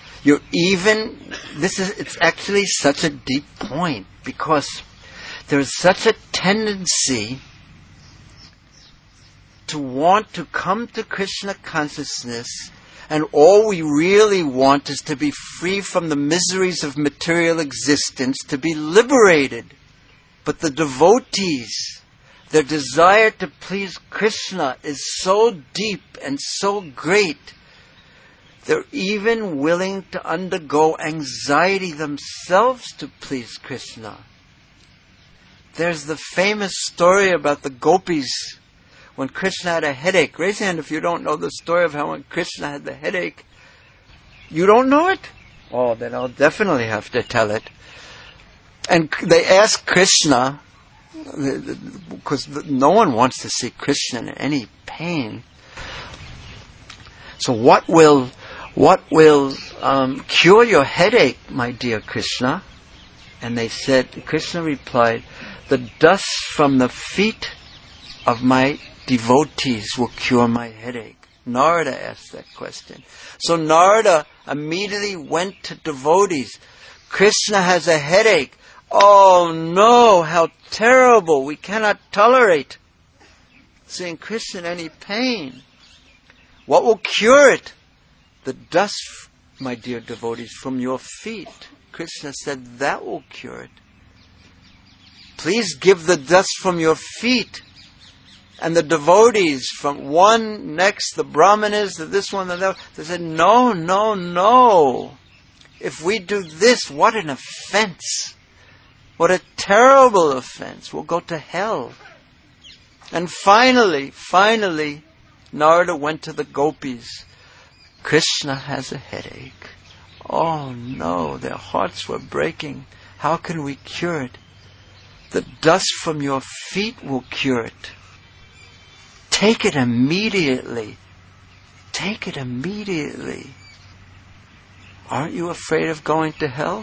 Speaker 1: it's actually such a deep point, because there is such a tendency to want to come to Krishna consciousness, and all we really want is to be free from the miseries of material existence, to be liberated. But the devotees, their desire to please Krishna is so deep and so great, they're even willing to undergo anxiety themselves to please Krishna. There's the famous story about the gopis when Krishna had a headache. Raise your hand if you don't know the story of how when Krishna had the headache. You don't know it? Oh, then I'll definitely have to tell it. And they asked Krishna, because no one wants to see Krishna in any pain. So what will cure your headache, my dear Krishna? And they said, Krishna replied, the dust from the feet of my devotees will cure my headache. Narada asked that question. So Narada immediately went to devotees. Krishna has a headache. Oh no, how terrible. We cannot tolerate seeing Krishna in any pain. What will cure it? The dust, my dear devotees, from your feet. Krishna said, that will cure it. Please give the dust from your feet. And the devotees, from one next, the brahmanas, this one, that, they said, no, no, no. If we do this, what an offense. What a terrible offense. We'll go to hell. And finally, Narada went to the gopis. Krishna has a headache. Oh no, their hearts were breaking. How can we cure it? The dust from your feet will cure it. Take it immediately. Take it immediately. Aren't you afraid of going to hell?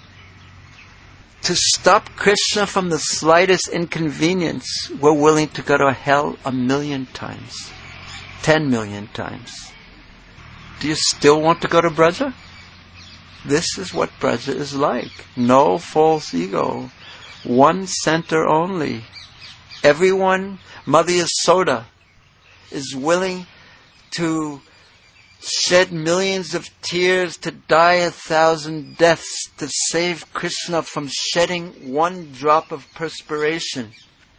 Speaker 1: To stop Krishna from the slightest inconvenience, we're willing to go to hell 1,000,000 times. 10 million times. Do you still want to go to Braja? This is what Braja is like. No false ego. One center only. Everyone, Mother Yasoda, is willing to shed millions of tears, to die 1,000 deaths, to save Krishna from shedding one drop of perspiration,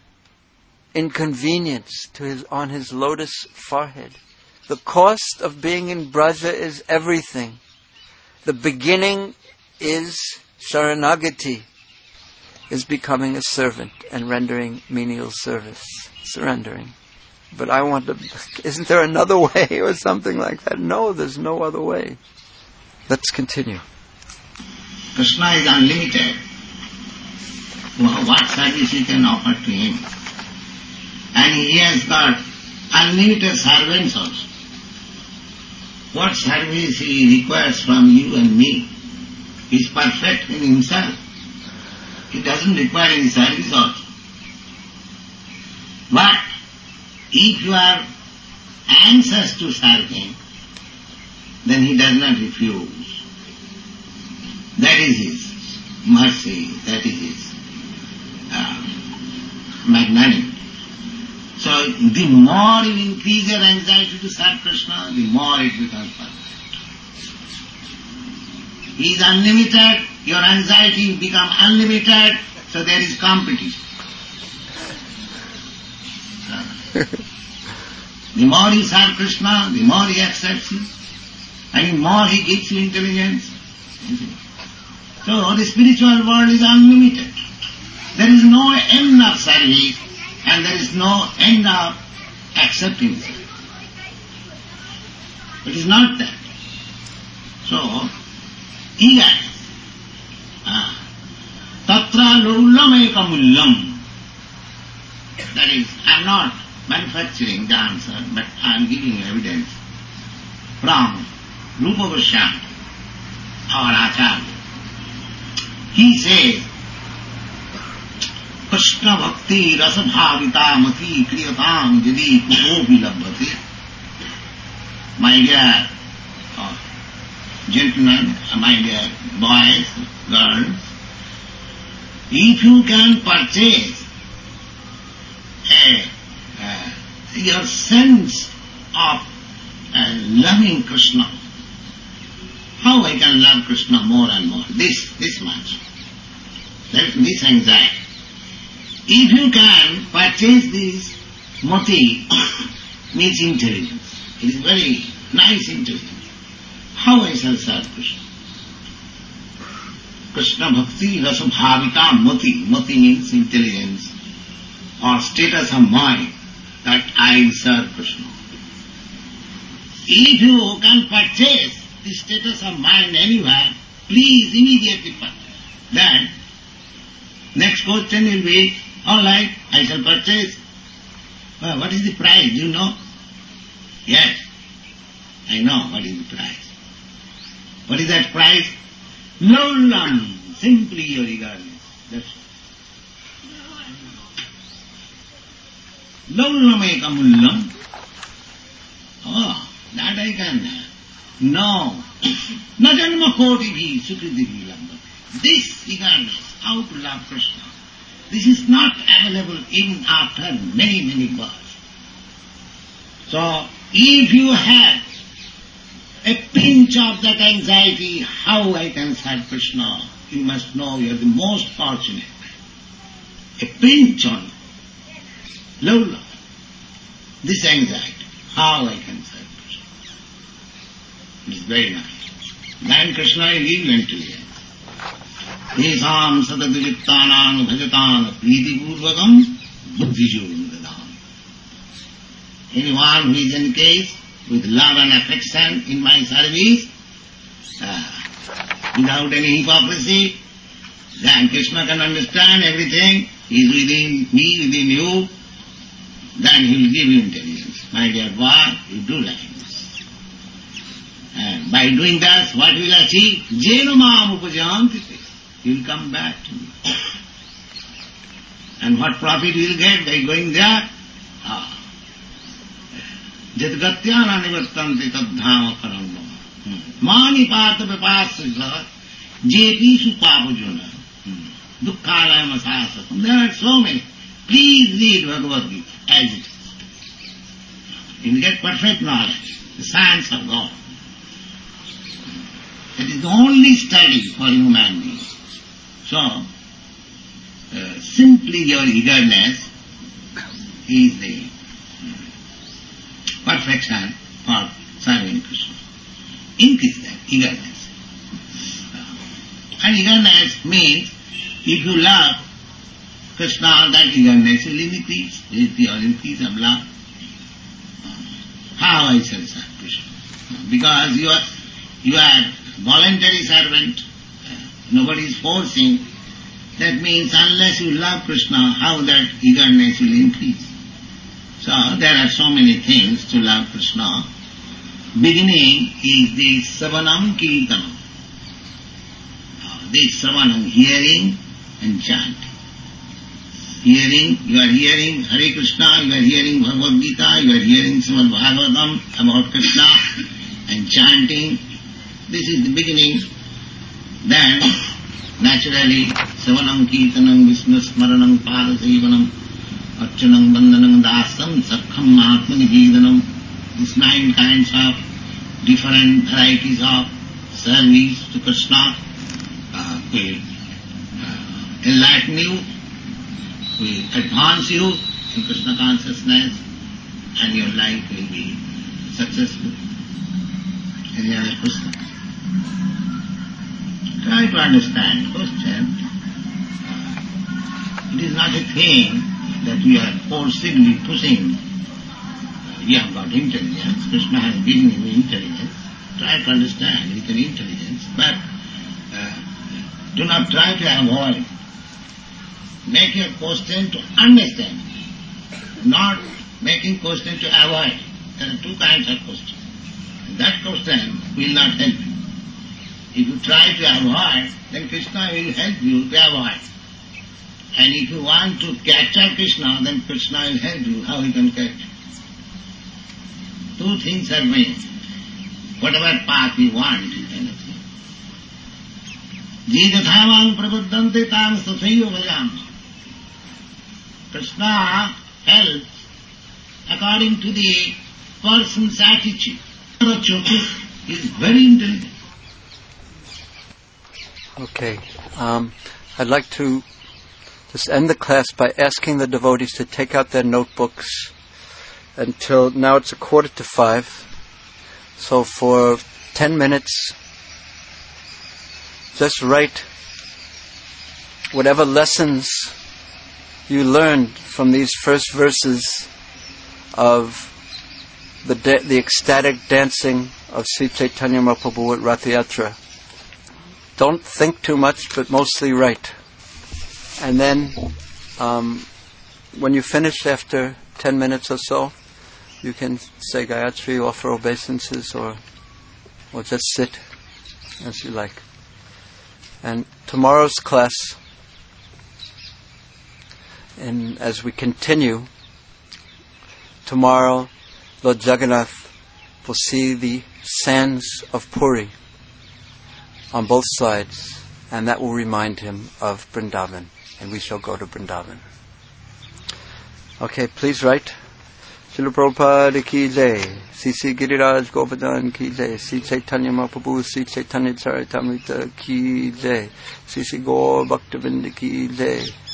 Speaker 1: inconvenience on his lotus forehead. The cost of being in Braja is everything. The beginning is Sharanagati, is becoming a servant and rendering menial service, surrendering. but I want to, isn't there another way or something like that? No, there's no other way. Let's continue.
Speaker 3: Krishna is unlimited. What service you can offer to him? And he has got unlimited servants also. What service he requires from you and me? He is perfect in himself. He doesn't require any service also. But if you are anxious to serve him, then he does not refuse. That is his mercy, that is his magnanimity. So the more you increase your anxiety to serve Krishna, the more it becomes perfect. He is unlimited, your anxiety becomes unlimited, so there is competition. The more you serve Krishna, the more he accepts you, and the more he gives you intelligence. So the spiritual world is unlimited. There is no end of service, and there is no end of accepting service. It is not that. So, eagerness. Tatra laulam ekamullam. That is, I am not manufacturing the answer, but I am giving evidence from Rupa Goswami, our Acharya. He says, Krishna bhakti rasa bhavita mati kriyatam jadi kutopi labhati. My dear gentlemen, my dear boys, girls, if you can purchase your sense of loving Krishna, how I can love Krishna more and more, this much, this anxiety. If you can purchase this mati, means intelligence. It is very nice intelligence. How I shall serve Krishna? Krishna bhakti rasa bhavita mati. Mati means intelligence or status of mind that I serve Krishna. If you can purchase the status of mind anywhere, please immediately purchase. Then, next question will be, all right, I shall purchase. What is the price? Do you know? Yes, I know what is the price. What is that price? Laulam, simply your eagerness. That's all. Laulam ekamullam. Oh, that I can have. No. Najanma kotivi sukritivi lambhati. This eagerness, how to love Krishna, this is not available even after many, many births. So, if you have a pinch of that anxiety, how I can serve Krishna, you must know you are the most fortunate. A pinch on low love, this anxiety, how I can serve Krishna. It is very nice. Then Krishna is equivalent to you. Esam sadaduliptanang bhajatam priti purvakam buddhijum dadam. Anyone who is engaged with love and affection in my service, without any hypocrisy, then Krishna can understand everything. He is within me, within you. Then he will give you intelligence. My dear boy, you do like this. And by doing that, what will achieve? Jena mam upajanti. He will come back to me. And what profit he will get by going there? Jadgatyana nivartante tadhama karanam. Mani parta vipasya jepisu papajuna. Dukkhalayam asasatam. There are so many. Please read Bhagavad Gita as it is. You will get perfect knowledge, the science of God. It is the only study for human beings. So, simply your eagerness is the perfection for serving Krishna. Increase that eagerness. And eagerness means, if you love Krishna, that eagerness will increase. It is the increase of love. how I shall serve Krishna? Because you are voluntary servant, nobody is forcing. That means unless you love Krishna, how that eagerness will increase? So there are so many things to love Krishna. Beginning is the Savanam Kirtanam. This Savanam, hearing and chanting. Hearing, you are hearing Hare Krishna, you are hearing Bhagavad Gita, you are hearing Srimad Bhagavatam about Krishna, and chanting. This is the beginning. Then, naturally, Savanam Kirtanam Vishnu Smaranam Padasevanam Archanam Vandanam Dasam Sakham Mahatmani Vedanam. These 9 kinds of different varieties of service to Krishna will enlighten you, will advance you in Krishna consciousness, and your life will be successful. Any other question? Try to understand the question. It is not a thing that we are forcibly pushing. You have got intelligence. Krishna has given you intelligence. Try to understand with an intelligence, but do not try to avoid. Make your question to understand, not making question to avoid. There are 2 kinds of questions. That question will not help you. If you try to avoid, then Krishna will help you to avoid. And if you want to capture Krishna, then Krishna will help you how he can catch you. 2 things are made. Whatever path you want, you can achieve. Jidhathamang prabuddhante tam sathaiva bhajam. Krishna helps according to the person's attitude. Chotis is very intelligent.
Speaker 1: Okay. I'd like to just end the class by asking the devotees to take out their notebooks until now. It's 4:45. So for 10 minutes, just write whatever lessons you learned from these first verses of the ecstatic dancing of Sri Chaitanya Mahaprabhu at Rath Yatra. Don't think too much, but mostly write. And then, when you finish after 10 minutes or so, you can say Gayatri, offer obeisances, or just sit as you like. And tomorrow's class, and as we continue, tomorrow Lord Jagannath will see the sands of Puri on both sides, and that will remind him of Vrindavan, and we shall go to Vrindavan. Okay, please write. Srila Prabhupada ki jai, Sri Giriraj Govardhan ki jai, Sri Chaitanya Mahaprabhu, Sri Chaitanya Charitamrita ki jai, Sri Gaur Bhaktivinoda ki jai.